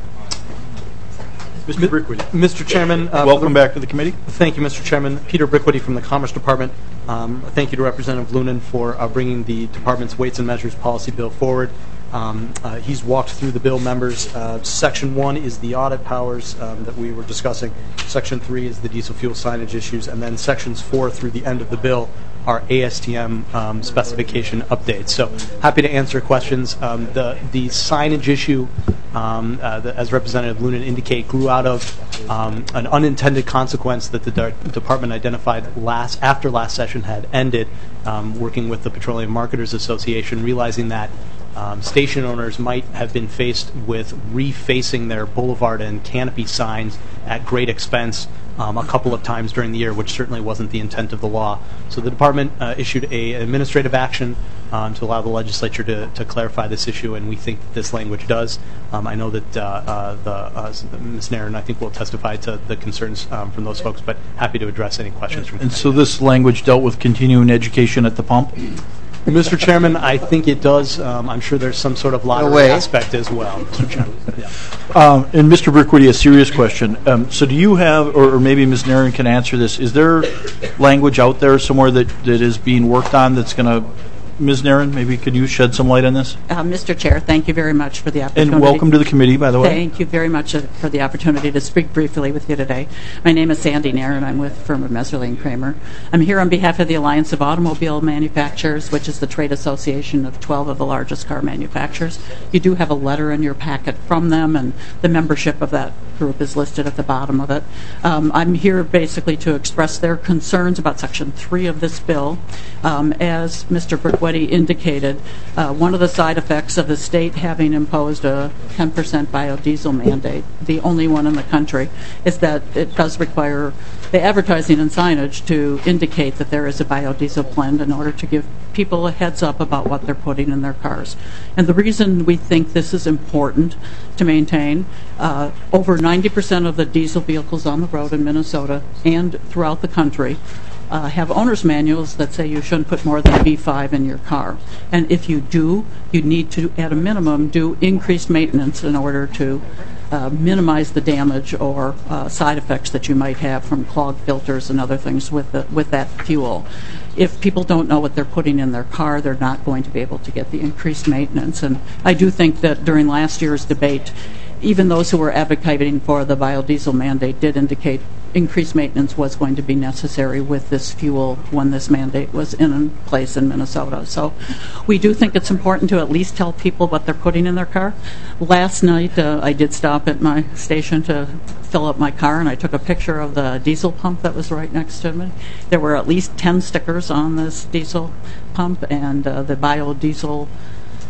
Mr. Brickwitty. Mr. Chairman. Welcome back to the committee. Thank you, Mr. Chairman. Peter Brickwitty from the Commerce Department. Thank you to Representative Lunan for bringing the department's weights and measures policy bill forward. He's walked through the bill, members. Section 1 is the audit powers that we were discussing. Section 3 is the diesel fuel signage issues. And then sections 4 through the end of the bill are ASTM specification updates. So happy to answer questions. The signage issue, as Representative Lunan indicated, grew out of an unintended consequence that the department identified after last session had ended, working with the Petroleum Marketers Association, realizing that station owners might have been faced with refacing their boulevard and canopy signs at great expense a couple of times during the year, which certainly wasn't the intent of the law. So the department issued an administrative action to allow the legislature to clarify this issue, and we think that this language does. I know that Ms. Nairn, I think, will testify to the concerns from those folks, but happy to address any questions from. And so this language dealt with continuing education at the pump? Mr. Chairman, I think it does. I'm sure there's some sort of lottery aspect as well, Mr. Chairman. Yeah. And Mr. Brickwitty, a serious question. So do you have, or maybe Ms. Nairn can answer this, is there language out there somewhere that is being worked on that's going to, Ms. Nairn, maybe could you shed some light on this? Mr. Chair, thank you very much for the opportunity. And welcome to the committee, by the way. Thank you very much for the opportunity to speak briefly with you today. My name is Sandy Nairn, and I'm with the firm of Messerly & Kramer. I'm here on behalf of the Alliance of Automobile Manufacturers, which is the trade association of 12 of the largest car manufacturers. You do have a letter in your packet from them, and the membership of that group is listed at the bottom of it. I'm here basically to express their concerns about Section 3 of this bill. As Mr. Brickwitty indicated, one of the side effects of the state having imposed a 10% biodiesel mandate, the only one in the country, is that it does require the advertising and signage to indicate that there is a biodiesel blend in order to give people a heads up about what they're putting in their cars. And the reason we think this is important to maintain, over 90% of the diesel vehicles on the road in Minnesota and throughout the country have owner's manuals that say you shouldn't put more than B5 in your car. And if you do, you need to, at a minimum, do increased maintenance in order to minimize the damage or side effects that you might have from clogged filters and other things with that fuel. If people don't know what they're putting in their car, they're not going to be able to get the increased maintenance. And I do think that during last year's debate, even those who were advocating for the biodiesel mandate did indicate increased maintenance was going to be necessary with this fuel when this mandate was in place in Minnesota. So we do think it's important to at least tell people what they're putting in their car. Last night I did stop at my station to fill up my car, and I took a picture of the diesel pump that was right next to me. There were at least 10 stickers on this diesel pump, and the biodiesel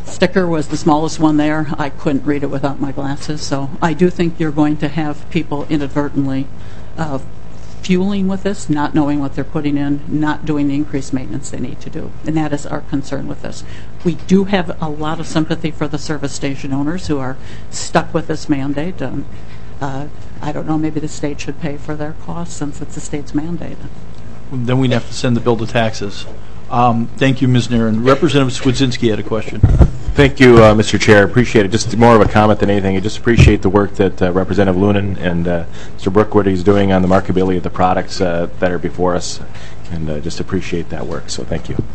sticker was the smallest one there. I couldn't read it without my glasses, so I do think you're going to have people inadvertently fueling with this, not knowing what they're putting in, not doing the increased maintenance they need to do. And that is our concern with this. We do have a lot of sympathy for the service station owners who are stuck with this mandate. I don't know, maybe the state should pay for their costs since it's the state's mandate. Then we'd have to send the bill to taxes. Thank you, Ms. Nairn. Representative Swedzinski had a question. Thank you, Mr. Chair. Appreciate it. Just more of a comment than anything. I just appreciate the work that Representative Lunan and Mr. Brookwood is doing on the marketability of the products that are before us, and just appreciate that work. So thank you.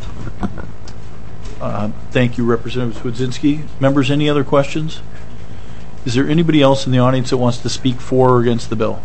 Thank you, Representative Swedzinski. Members, any other questions? Is there anybody else in the audience that wants to speak for or against the bill?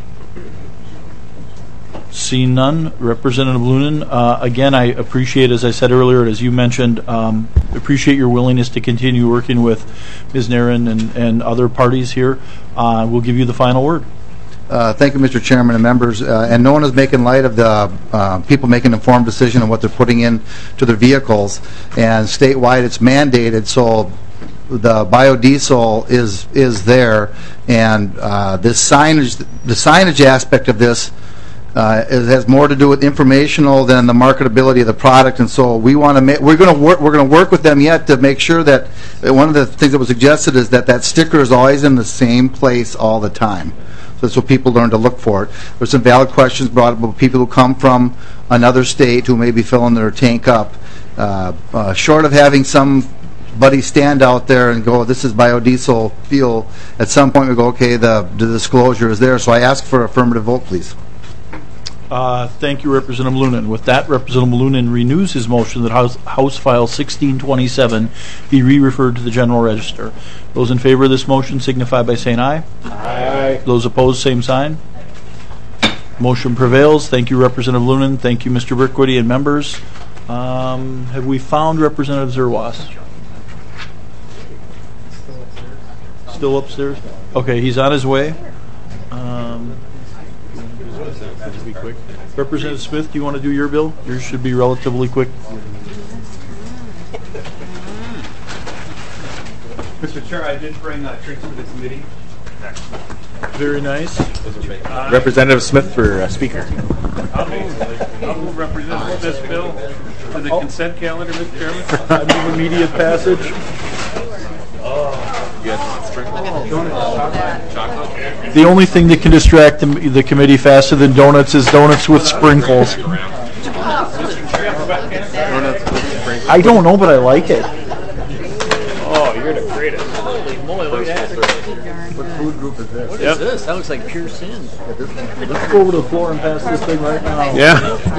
Seeing none, Representative Lunan, again, I appreciate, as I said earlier, and as you mentioned, appreciate your willingness to continue working with Ms. Nairn and other parties here. We'll give you the final word. Thank you, Mr. Chairman and members. And no one is making light of the people making an informed decision on what they're putting in to their vehicles. And statewide, it's mandated, so the biodiesel is there. And the signage aspect of this it has more to do with informational than the marketability of the product, and so we want to we're going to work with them yet to make sure that one of the things that was suggested is that sticker is always in the same place all the time. So that's what people learn to look for it. There's some valid questions brought up about people who come from another state who may be filling their tank up. Short of having somebody stand out there and go, this is biodiesel fuel, at some point we go, okay, the disclosure is there. So I ask for affirmative vote, please. Thank you, Representative Lunan. With that, Representative Lunan renews his motion that House File 1627 be re-referred to the General Register. Those in favor of this motion signify by saying aye. Aye. Those opposed, same sign. Motion prevails. Thank you, Representative Lunan. Thank you, Mr. Brickwitty and members. Have we found Representative Zerwas? Still upstairs? Okay, he's on his way. Be quick. Representative Smith, do you want to do your bill? Yours should be relatively quick. Mr. Chair, I did bring drinks for the committee. Very nice. Representative Smith for Speaker. I'll move Representative Smith's bill to the consent calendar, Mr. Chairman. I move immediate passage. The only thing that can distract the committee faster than donuts is donuts with sprinkles. I don't know, but I like it. Oh, you're the greatest. Holy moly, look at that. What food group is this? What is this? That looks like pure sin. Let's go over to the floor and pass this thing right now. Yeah.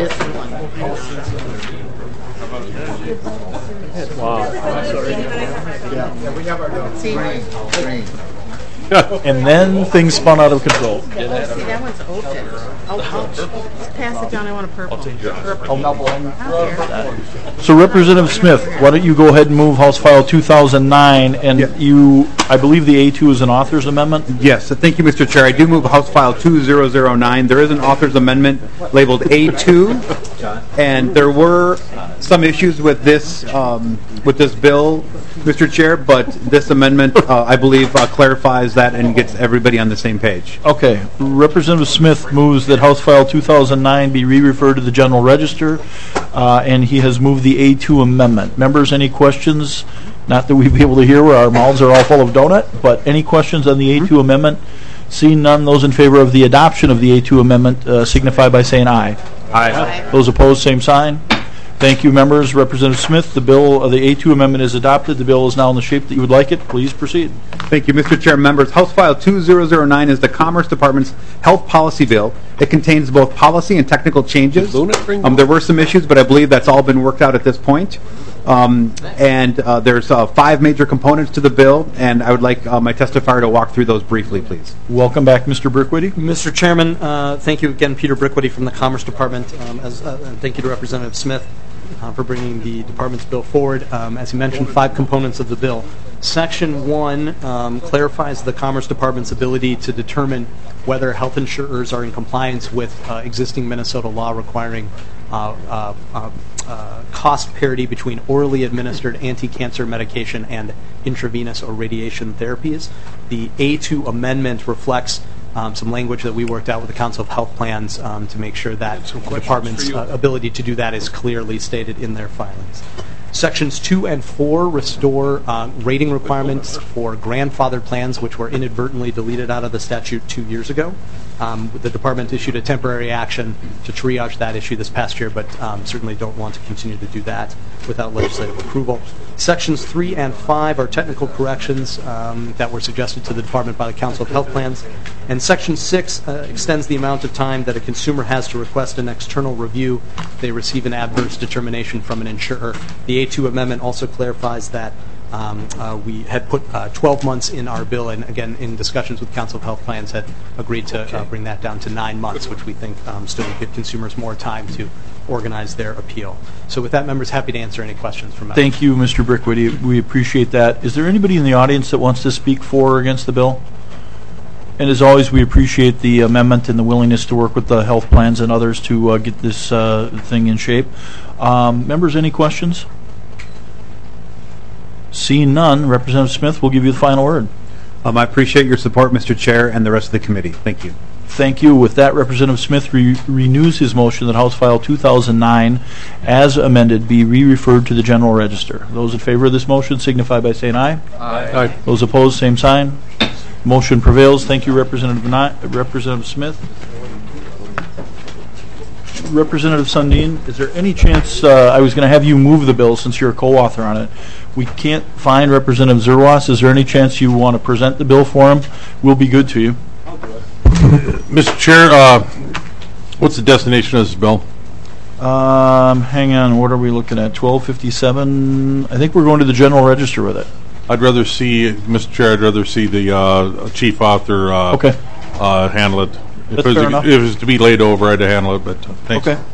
Wow. Yeah, we have our grain. And then things spun out of control. See, that one's open. Oh, ouch. Pass it down. I want a purple. So, Representative Smith, why don't you go ahead and move House File 2009, and I believe the A2 is an author's amendment? Yes, thank you, Mr. Chair. I do move House File 2009. There is an author's amendment labeled A2, and there were some issues with this bill, Mr. Chair, but this amendment, I believe, clarifies that and gets everybody on the same page. Okay. Representative Smith moves that House File 2009 be re-referred to the General Register, and he has moved the A2 amendment. Members, any questions? Not that we'd be able to hear where our mouths are all full of donut, but any questions on the A2 amendment? Seeing none, those in favor of the adoption of the A2 amendment signify by saying aye. Aye. Those opposed, same sign. Thank you, members. Representative Smith, the bill, the A2 amendment is adopted. The bill is now in the shape that you would like it. Please proceed. Thank you, Mr. Chair. Members, House File 2009 is the Commerce Department's health policy bill. It contains both policy and technical changes. There were some issues, but I believe that's all been worked out at this point. There's 5 major components to the bill, and I would like my testifier to walk through those briefly, please. Welcome back, Mr. Brickwitty. Mr. Chairman, thank you again, Peter Brickwitty from the Commerce Department, and thank you to Representative Smith for bringing the department's bill forward. As he mentioned, 5 components of the bill. Section 1 clarifies the Commerce Department's ability to determine whether health insurers are in compliance with existing Minnesota law requiring cost parity between orally administered anti-cancer medication and intravenous or radiation therapies. The A2 amendment reflects some language that we worked out with the Council of Health Plans to make sure that the department's ability to do that is clearly stated in their filings. Sections 2 and 4 restore rating requirements for grandfathered plans, which were inadvertently deleted out of the statute 2 years ago. The department issued a temporary action to triage that issue this past year, but certainly don't want to continue to do that without legislative approval. Sections 3 and 5 are technical corrections that were suggested to the department by the Council of Health Plans. And Section 6 extends the amount of time that a consumer has to request an external review if they receive an adverse determination from an insurer. The A2 amendment also clarifies that we had put 12 months in our bill, and again, in discussions with Council of Health Plans, had agreed to bring that down to 9 months, which we think still would give consumers more time to organize their appeal. So with that, members, happy to answer any questions from members. Thank you, Mr. Brickwitty. We appreciate that. Is there anybody in the audience that wants to speak for or against the bill? And as always, we appreciate the amendment and the willingness to work with the health plans and others to get this thing in shape. Members, any questions? Seeing none, Representative Smith will give you the final word. I appreciate your support, Mr. Chair, and the rest of the committee. Thank you. Thank you. With that, Representative Smith renews his motion that House File 2009, as amended, be re-referred to the General Register. Those in favor of this motion signify by saying aye. Aye. Those opposed, same sign. Motion prevails. Thank you, Representative Smith. Representative Sundin, is there any chance, I was going to have you move the bill since you're a co-author on it. We can't find Representative Zerwas. Is there any chance you want to present the bill for him? We'll be good to you. Mr. Chair, what's the destination of this bill? Hang on, what are we looking at? 1257? I think we're going to the General Register with it. I'd rather see, Mr. Chair, I'd rather see the chief author handle it. If it was to be laid over, I'd handle it, but thanks. Okay.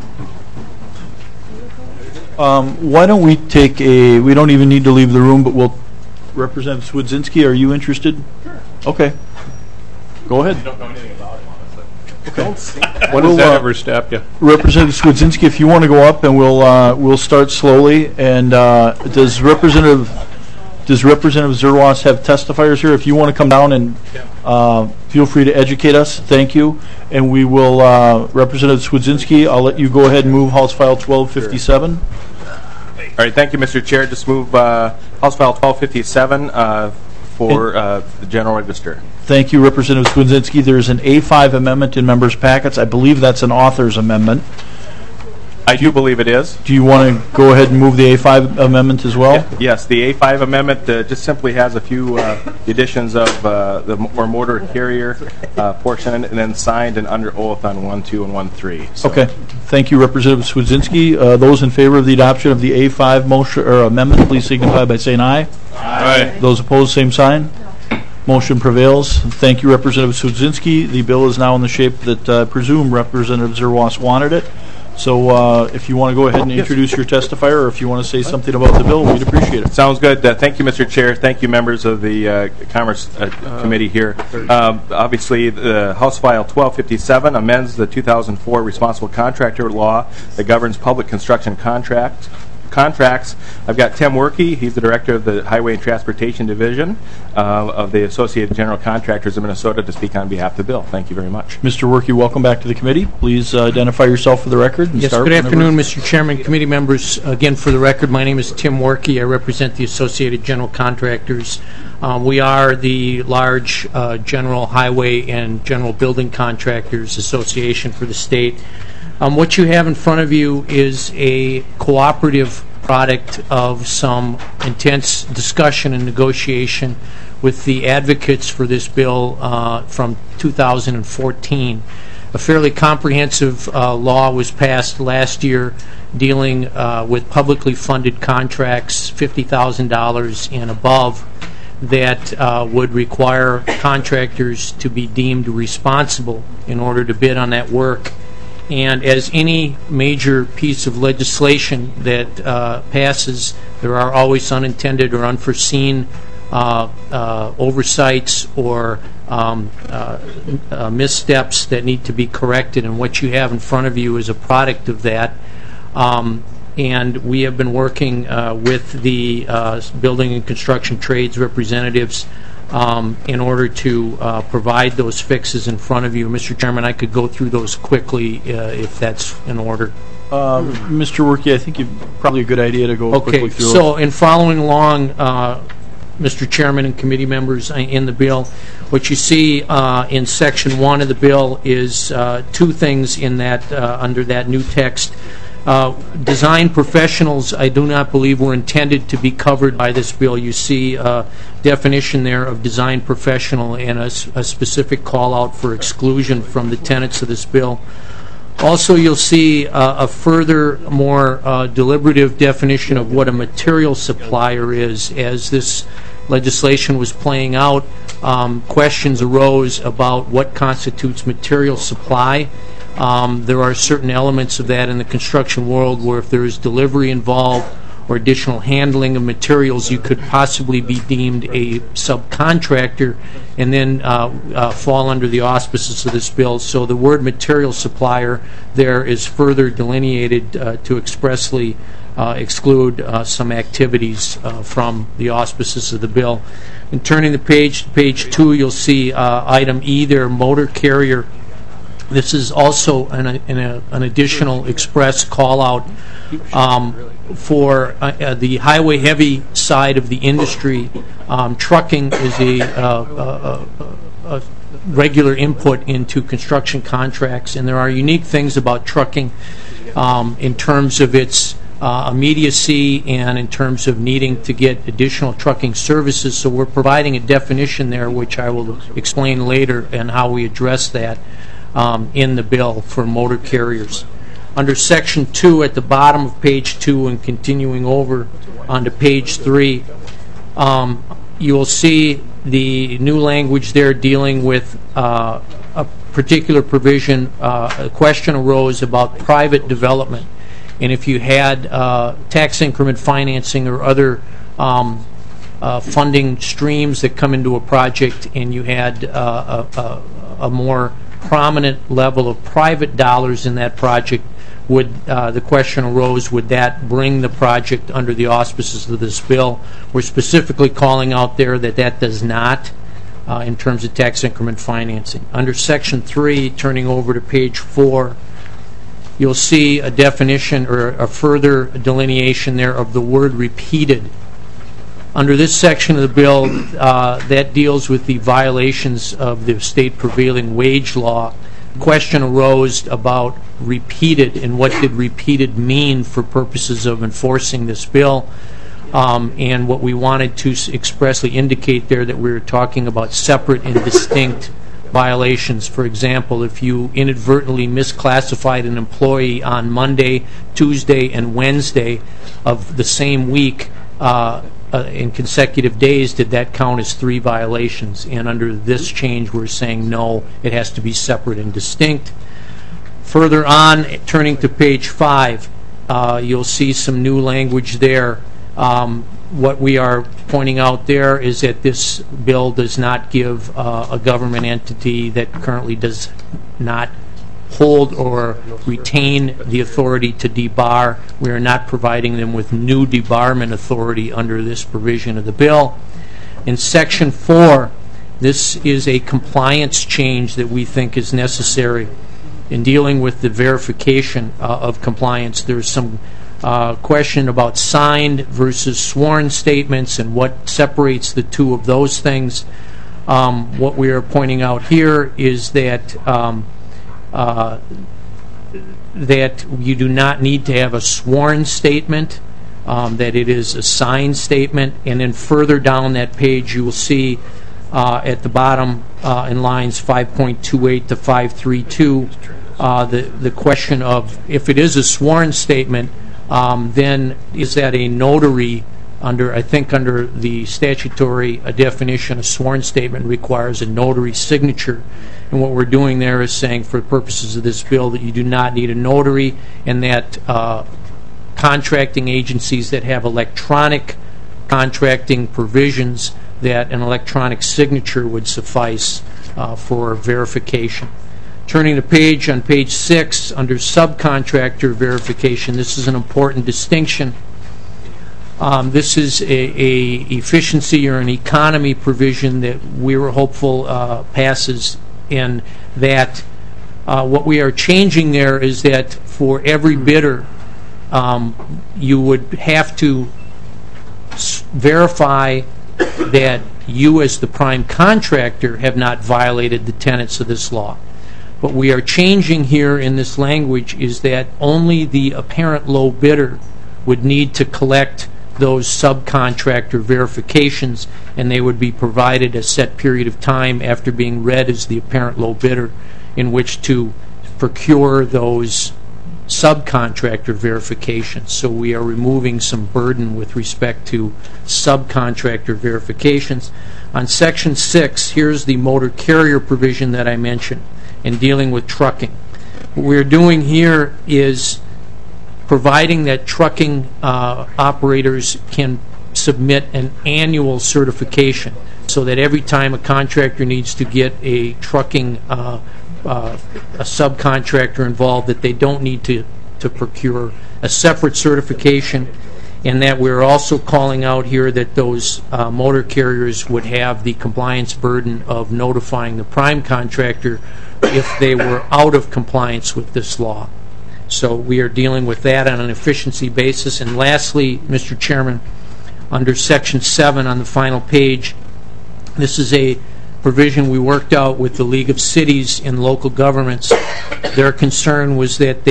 Why don't we take we don't even need to leave the room, but we'll, Representative Swedzinski, are you interested? Sure. Okay. Go ahead. You don't know anything about it, honestly. Okay. When does that ever stop you? Representative Swedzinski, if you want to go up, and we'll start slowly. And does Representative Zerwas have testifiers here? If you want to come down and feel free to educate us. Thank you. And we will, Representative Swedzinski, I'll let you go ahead and move House File 1257. All right, thank you, Mr. Chair. Just move House File 1257 for the General Register. Thank you, Representative Swedzinski. There's an A5 amendment in members' packets. I believe that's an author's amendment. I do believe it is. Do you want to go ahead and move the A5 amendment as well? Yes, the A5 amendment just simply has a few additions of the motor carrier portion, and then signed and under oath on 1.2 and 1.3. So. Okay. Thank you, Representative Swedzinski. Those in favor of the adoption of the A5 motion or amendment, please signify by saying aye. Aye. Those opposed, same sign. Motion prevails. Thank you, Representative Swedzinski. The bill is now in the shape that I presume Representative Zerwas wanted it. So if you want to go ahead and introduce your testifier, or if you want to say something about the bill, we'd appreciate it. Sounds good. Thank you, Mr. Chair. Thank you, members of the Commerce Committee here. Obviously, the House File 1257 amends the 2004 Responsible Contractor Law that governs public construction contracts. I've got Tim Werke. He's the director of the Highway and Transportation Division of the Associated General Contractors of Minnesota to speak on behalf of the bill. Thank you very much. Mr. Werke, welcome back to the committee. Please identify yourself for the record. And yes, good afternoon, Mr. Chairman, committee members. Again, for the record, my name is Tim Werke. I represent the Associated General Contractors. We are the large general highway and general building contractors association for the state. What you have in front of you is a cooperative product of some intense discussion and negotiation with the advocates for this bill from 2014. A fairly comprehensive law was passed last year dealing with publicly funded contracts, $50,000 and above, that would require contractors to be deemed responsible in order to bid on that work. And as any major piece of legislation that passes, there are always unintended or unforeseen oversights or missteps that need to be corrected, and what you have in front of you is a product of that. and we have been working with the building and construction trades representatives in order to provide those fixes in front of you. Mr. Chairman, I could go through those quickly if that's in order. Mr. Werke, I think it's probably a good idea to go quickly through it. So in following along, Mr. Chairman and committee members, in the bill, what you see in Section 1 of the bill is two things in that under that new text. Design professionals, I do not believe, were intended to be covered by this bill. You see a definition there of design professional and a specific call out for exclusion from the tenets of this bill. Also, you'll see a further, more deliberative definition of what a material supplier is. As this legislation was playing out, questions arose about what constitutes material supply. There are certain elements of that in the construction world where if there is delivery involved or additional handling of materials, you could possibly be deemed a subcontractor and then fall under the auspices of this bill. So the word material supplier there is further delineated to expressly exclude some activities from the auspices of the bill. And turning the page to page 2, you'll see item E there, motor carrier. This is also an additional express call-out for the highway heavy side of the industry. Trucking is a regular input into construction contracts, and there are unique things about trucking in terms of its immediacy and in terms of needing to get additional trucking services. So we're providing a definition there, which I will explain later, and how we address that in the bill for motor carriers. Under Section 2 at the bottom of page 2 and continuing over onto page 3, you will see the new language there dealing with a particular provision. A question arose about private development, and if you had tax increment financing or other funding streams that come into a project, and you had a more prominent level of private dollars in that project, would the question arose, would that bring the project under the auspices of this bill? We're specifically calling out there that that does not in terms of tax increment financing. Under Section 3, turning over to page 4, you'll see a definition or a further delineation there of the word repeated. Under this section of the bill, that deals with the violations of the state prevailing wage law. The question arose about repeated and what did repeated mean for purposes of enforcing this bill. And what we wanted to expressly indicate there that we were talking about separate and distinct violations. For example, if you inadvertently misclassified an employee on Monday, Tuesday, and Wednesday of the same week, in consecutive days, did that count as 3 violations? And under this change, we're saying no, it has to be separate and distinct. Further on, turning to page 5, you'll see some new language there. What we are pointing out there is that this bill does not give a government entity that currently does not hold or retain the authority to debar. We are not providing them with new debarment authority under this provision of the bill. In Section 4, this is a compliance change that we think is necessary. In dealing with the verification of compliance, there's some question about signed versus sworn statements and what separates the two of those things. What we are pointing out here is that that you do not need to have a sworn statement, that it is a signed statement. And then further down that page, you will see at the bottom in lines 5.28 to 532 the question of if it is a sworn statement, then is that a notary? I think under the statutory definition, a sworn statement requires a notary signature. And what we're doing there is saying for purposes of this bill that you do not need a notary, and that contracting agencies that have electronic contracting provisions, that an electronic signature would suffice for verification. Turning the page, on page 6, under subcontractor verification, this is an important distinction. This is a efficiency or an economy provision that we were hopeful passes, in that what we are changing there is that for every bidder, you would have to verify that you as the prime contractor have not violated the tenets of this law. What we are changing here in this language is that only the apparent low bidder would need to collect those subcontractor verifications, and they would be provided a set period of time after being read as the apparent low bidder in which to procure those subcontractor verifications. So we are removing some burden with respect to subcontractor verifications. On Section 6, here's the motor carrier provision that I mentioned in dealing with trucking. What we're doing here is providing that trucking operators can submit an annual certification, so that every time a contractor needs to get a trucking a subcontractor involved, that they don't need to procure a separate certification, and that we're also calling out here that those motor carriers would have the compliance burden of notifying the prime contractor if they were out of compliance with this law. So we are dealing with that on an efficiency basis. And lastly, Mr. Chairman, under Section 7 on the final page, this is a provision we worked out with the League of Cities and Local Governments. Their concern was that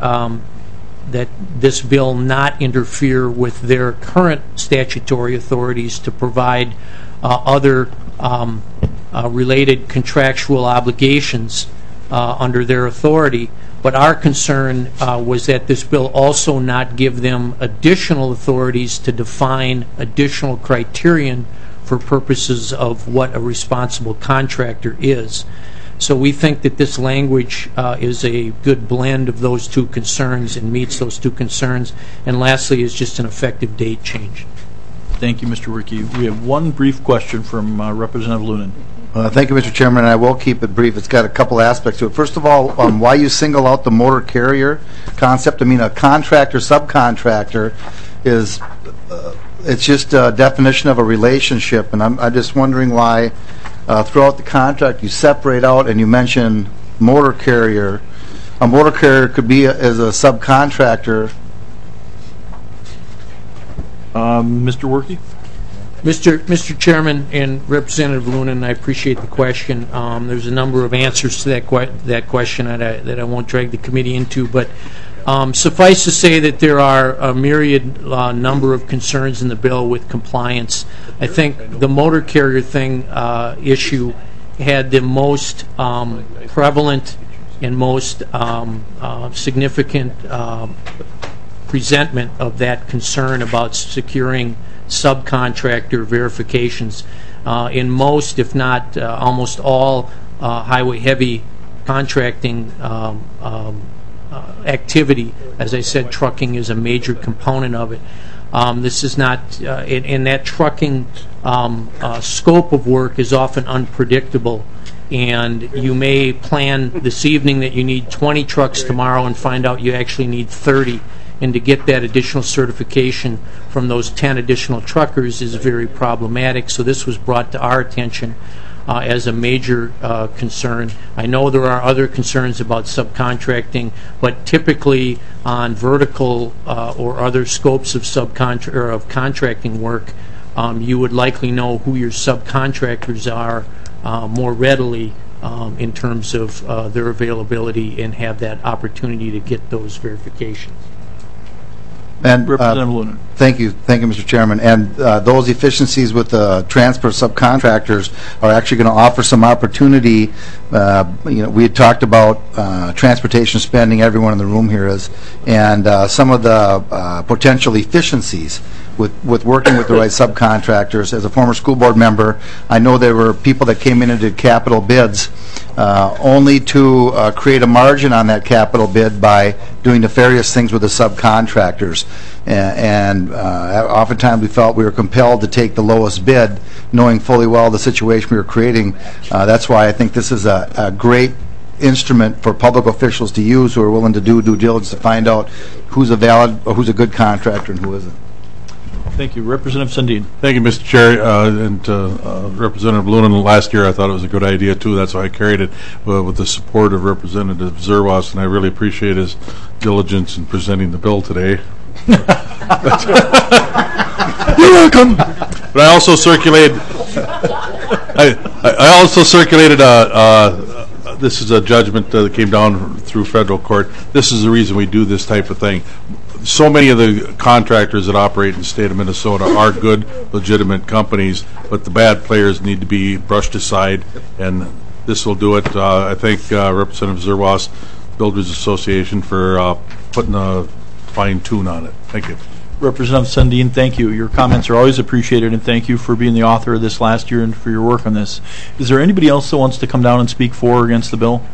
that this bill not interfere with their current statutory authorities to provide other related contractual obligations under their authority. But our concern was that this bill also not give them additional authorities to define additional criterion for purposes of what a responsible contractor is. So we think that this language is a good blend of those two concerns and meets those two concerns. And lastly is just an effective date change. Thank you, Mr. Rickey. We have one brief question from Representative Lunan. Thank you, Mr. Chairman, and I will keep it brief. It's got a couple aspects to it. First of all, why you single out the motor carrier concept? I mean, a contractor, subcontractor is, it's just a definition of a relationship, and I'm just wondering why throughout the contract you separate out and you mention motor carrier. A motor carrier could be as a subcontractor. Mr. Workey? Mr. Chairman and Representative Lunan, I appreciate the question. There's a number of answers to that question that I won't drag the committee into, but suffice to say that there are a myriad number of concerns in the bill with compliance. I think the motor carrier thing issue had the most prevalent and most significant presentment of that concern about securing subcontractor verifications. In most, if not almost all, highway heavy contracting activity, as I said, trucking is a major component of it. This is not, in that trucking scope of work is often unpredictable, and you may plan this evening that you need 20 trucks tomorrow and find out you actually need 30. And to get that additional certification from those 10 additional truckers is very problematic. So this was brought to our attention as a major concern. I know there are other concerns about subcontracting, but typically on vertical or other scopes of of contracting work, you would likely know who your subcontractors are more readily in terms of their availability and have that opportunity to get those verifications. And thank you, Mr. Chairman. And those efficiencies with the transfer subcontractors are actually going to offer some opportunity. We had talked about transportation spending. Everyone in the room here is, and some of the potential efficiencies with working with the right subcontractors. As a former school board member, I know there were people that came in and did capital bids only to create a margin on that capital bid by doing nefarious things with the subcontractors. And oftentimes we felt we were compelled to take the lowest bid, knowing fully well the situation we were creating. That's why I think this is a great instrument for public officials to use who are willing to do due diligence to find out who's a valid or who's a good contractor and who isn't. Thank you. Representative Sundin. Thank you, Mr. Chair. And Representative Lunan, last year I thought it was a good idea, too. That's why I carried it with the support of Representative Zerwas, and I really appreciate his diligence in presenting the bill today. You're welcome. But I also circulated. I also circulated. This is a judgment that came down through federal court. This is the reason we do this type of thing. So many of the contractors that operate in the state of Minnesota are good, legitimate companies, but the bad players need to be brushed aside, and this will do it. I thank Representative Zerwas, Builders Association, for putting a fine tune on it. Thank you. Representative Sundin, thank you. Your comments are always appreciated, and thank you for being the author of this last year and for your work on this. Is there anybody else that wants to come down and speak for or against the bill?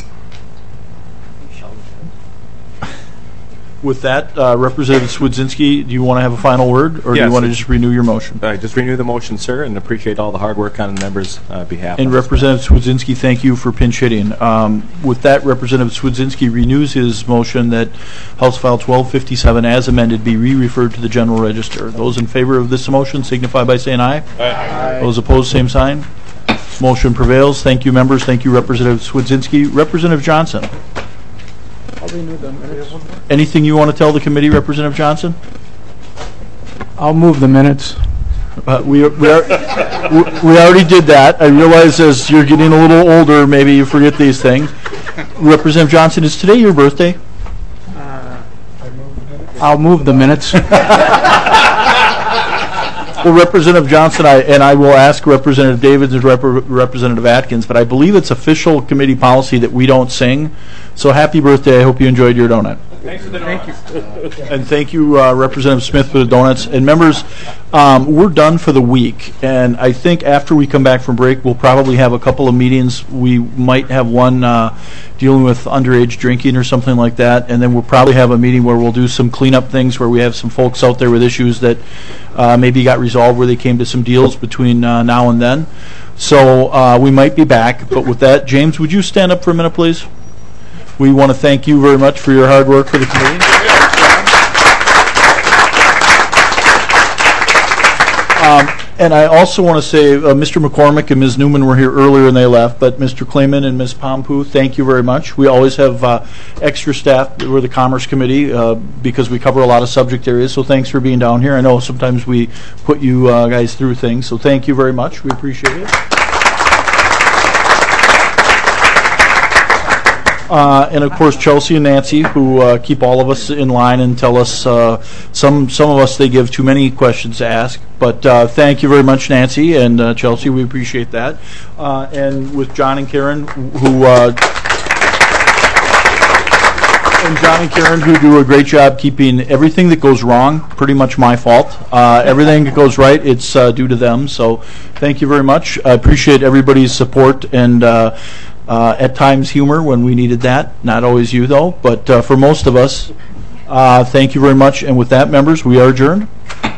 With that, Representative Swedzinski, do you want to have a final word, or do you want to just renew your motion? Just renew the motion, sir, and appreciate all the hard work on the members' behalf. And Representative Swedzinski, thank you for pinch hitting. With that, Representative Swedzinski renews his motion that House File 1257, as amended, be re-referred to the General Register. Those in favor of this motion signify by saying aye. Aye. Those opposed, same sign. Motion prevails. Thank you, members. Thank you, Representative Swedzinski. Representative Johnson. Anything you want to tell the committee, Representative Johnson? I'll move the minutes. We already did that. I realize as you're getting a little older, maybe you forget these things. Representative Johnson, is today your birthday? I'll move the minutes. Well, Representative Johnson, I will ask Representative Davids and Representative Atkins, but I believe it's official committee policy that we don't sing. So happy birthday. I hope you enjoyed your donut. Thanks for the donuts. Thank you. And thank you, Representative Smith, for the donuts. And members, we're done for the week. And I think after we come back from break, we'll probably have a couple of meetings. We might have one dealing with underage drinking or something like that. And then we'll probably have a meeting where we'll do some cleanup things, where we have some folks out there with issues that maybe got resolved, where they came to some deals between now and then. So we might be back. But with that, James, would you stand up for a minute, please? We want to thank you very much for your hard work for the committee. And I also want to say Mr. McCormick and Ms. Newman were here earlier and they left, but Mr. Klayman and Ms. Pompu, thank you very much. We always have extra staff. We're the Commerce Committee because we cover a lot of subject areas, so thanks for being down here. I know sometimes we put you guys through things, so thank you very much. We appreciate it. And of course Chelsea and Nancy, who keep all of us in line and tell us some of us they give too many questions to ask. But thank you very much, Nancy and Chelsea. We appreciate that. And with John and Karen, who do a great job keeping everything that goes wrong pretty much my fault. Everything that goes right, it's due to them. So thank you very much. I appreciate everybody's support and. At times humor when we needed that. Not always you, though, but for most of us, thank you very much. And with that, members, we are adjourned.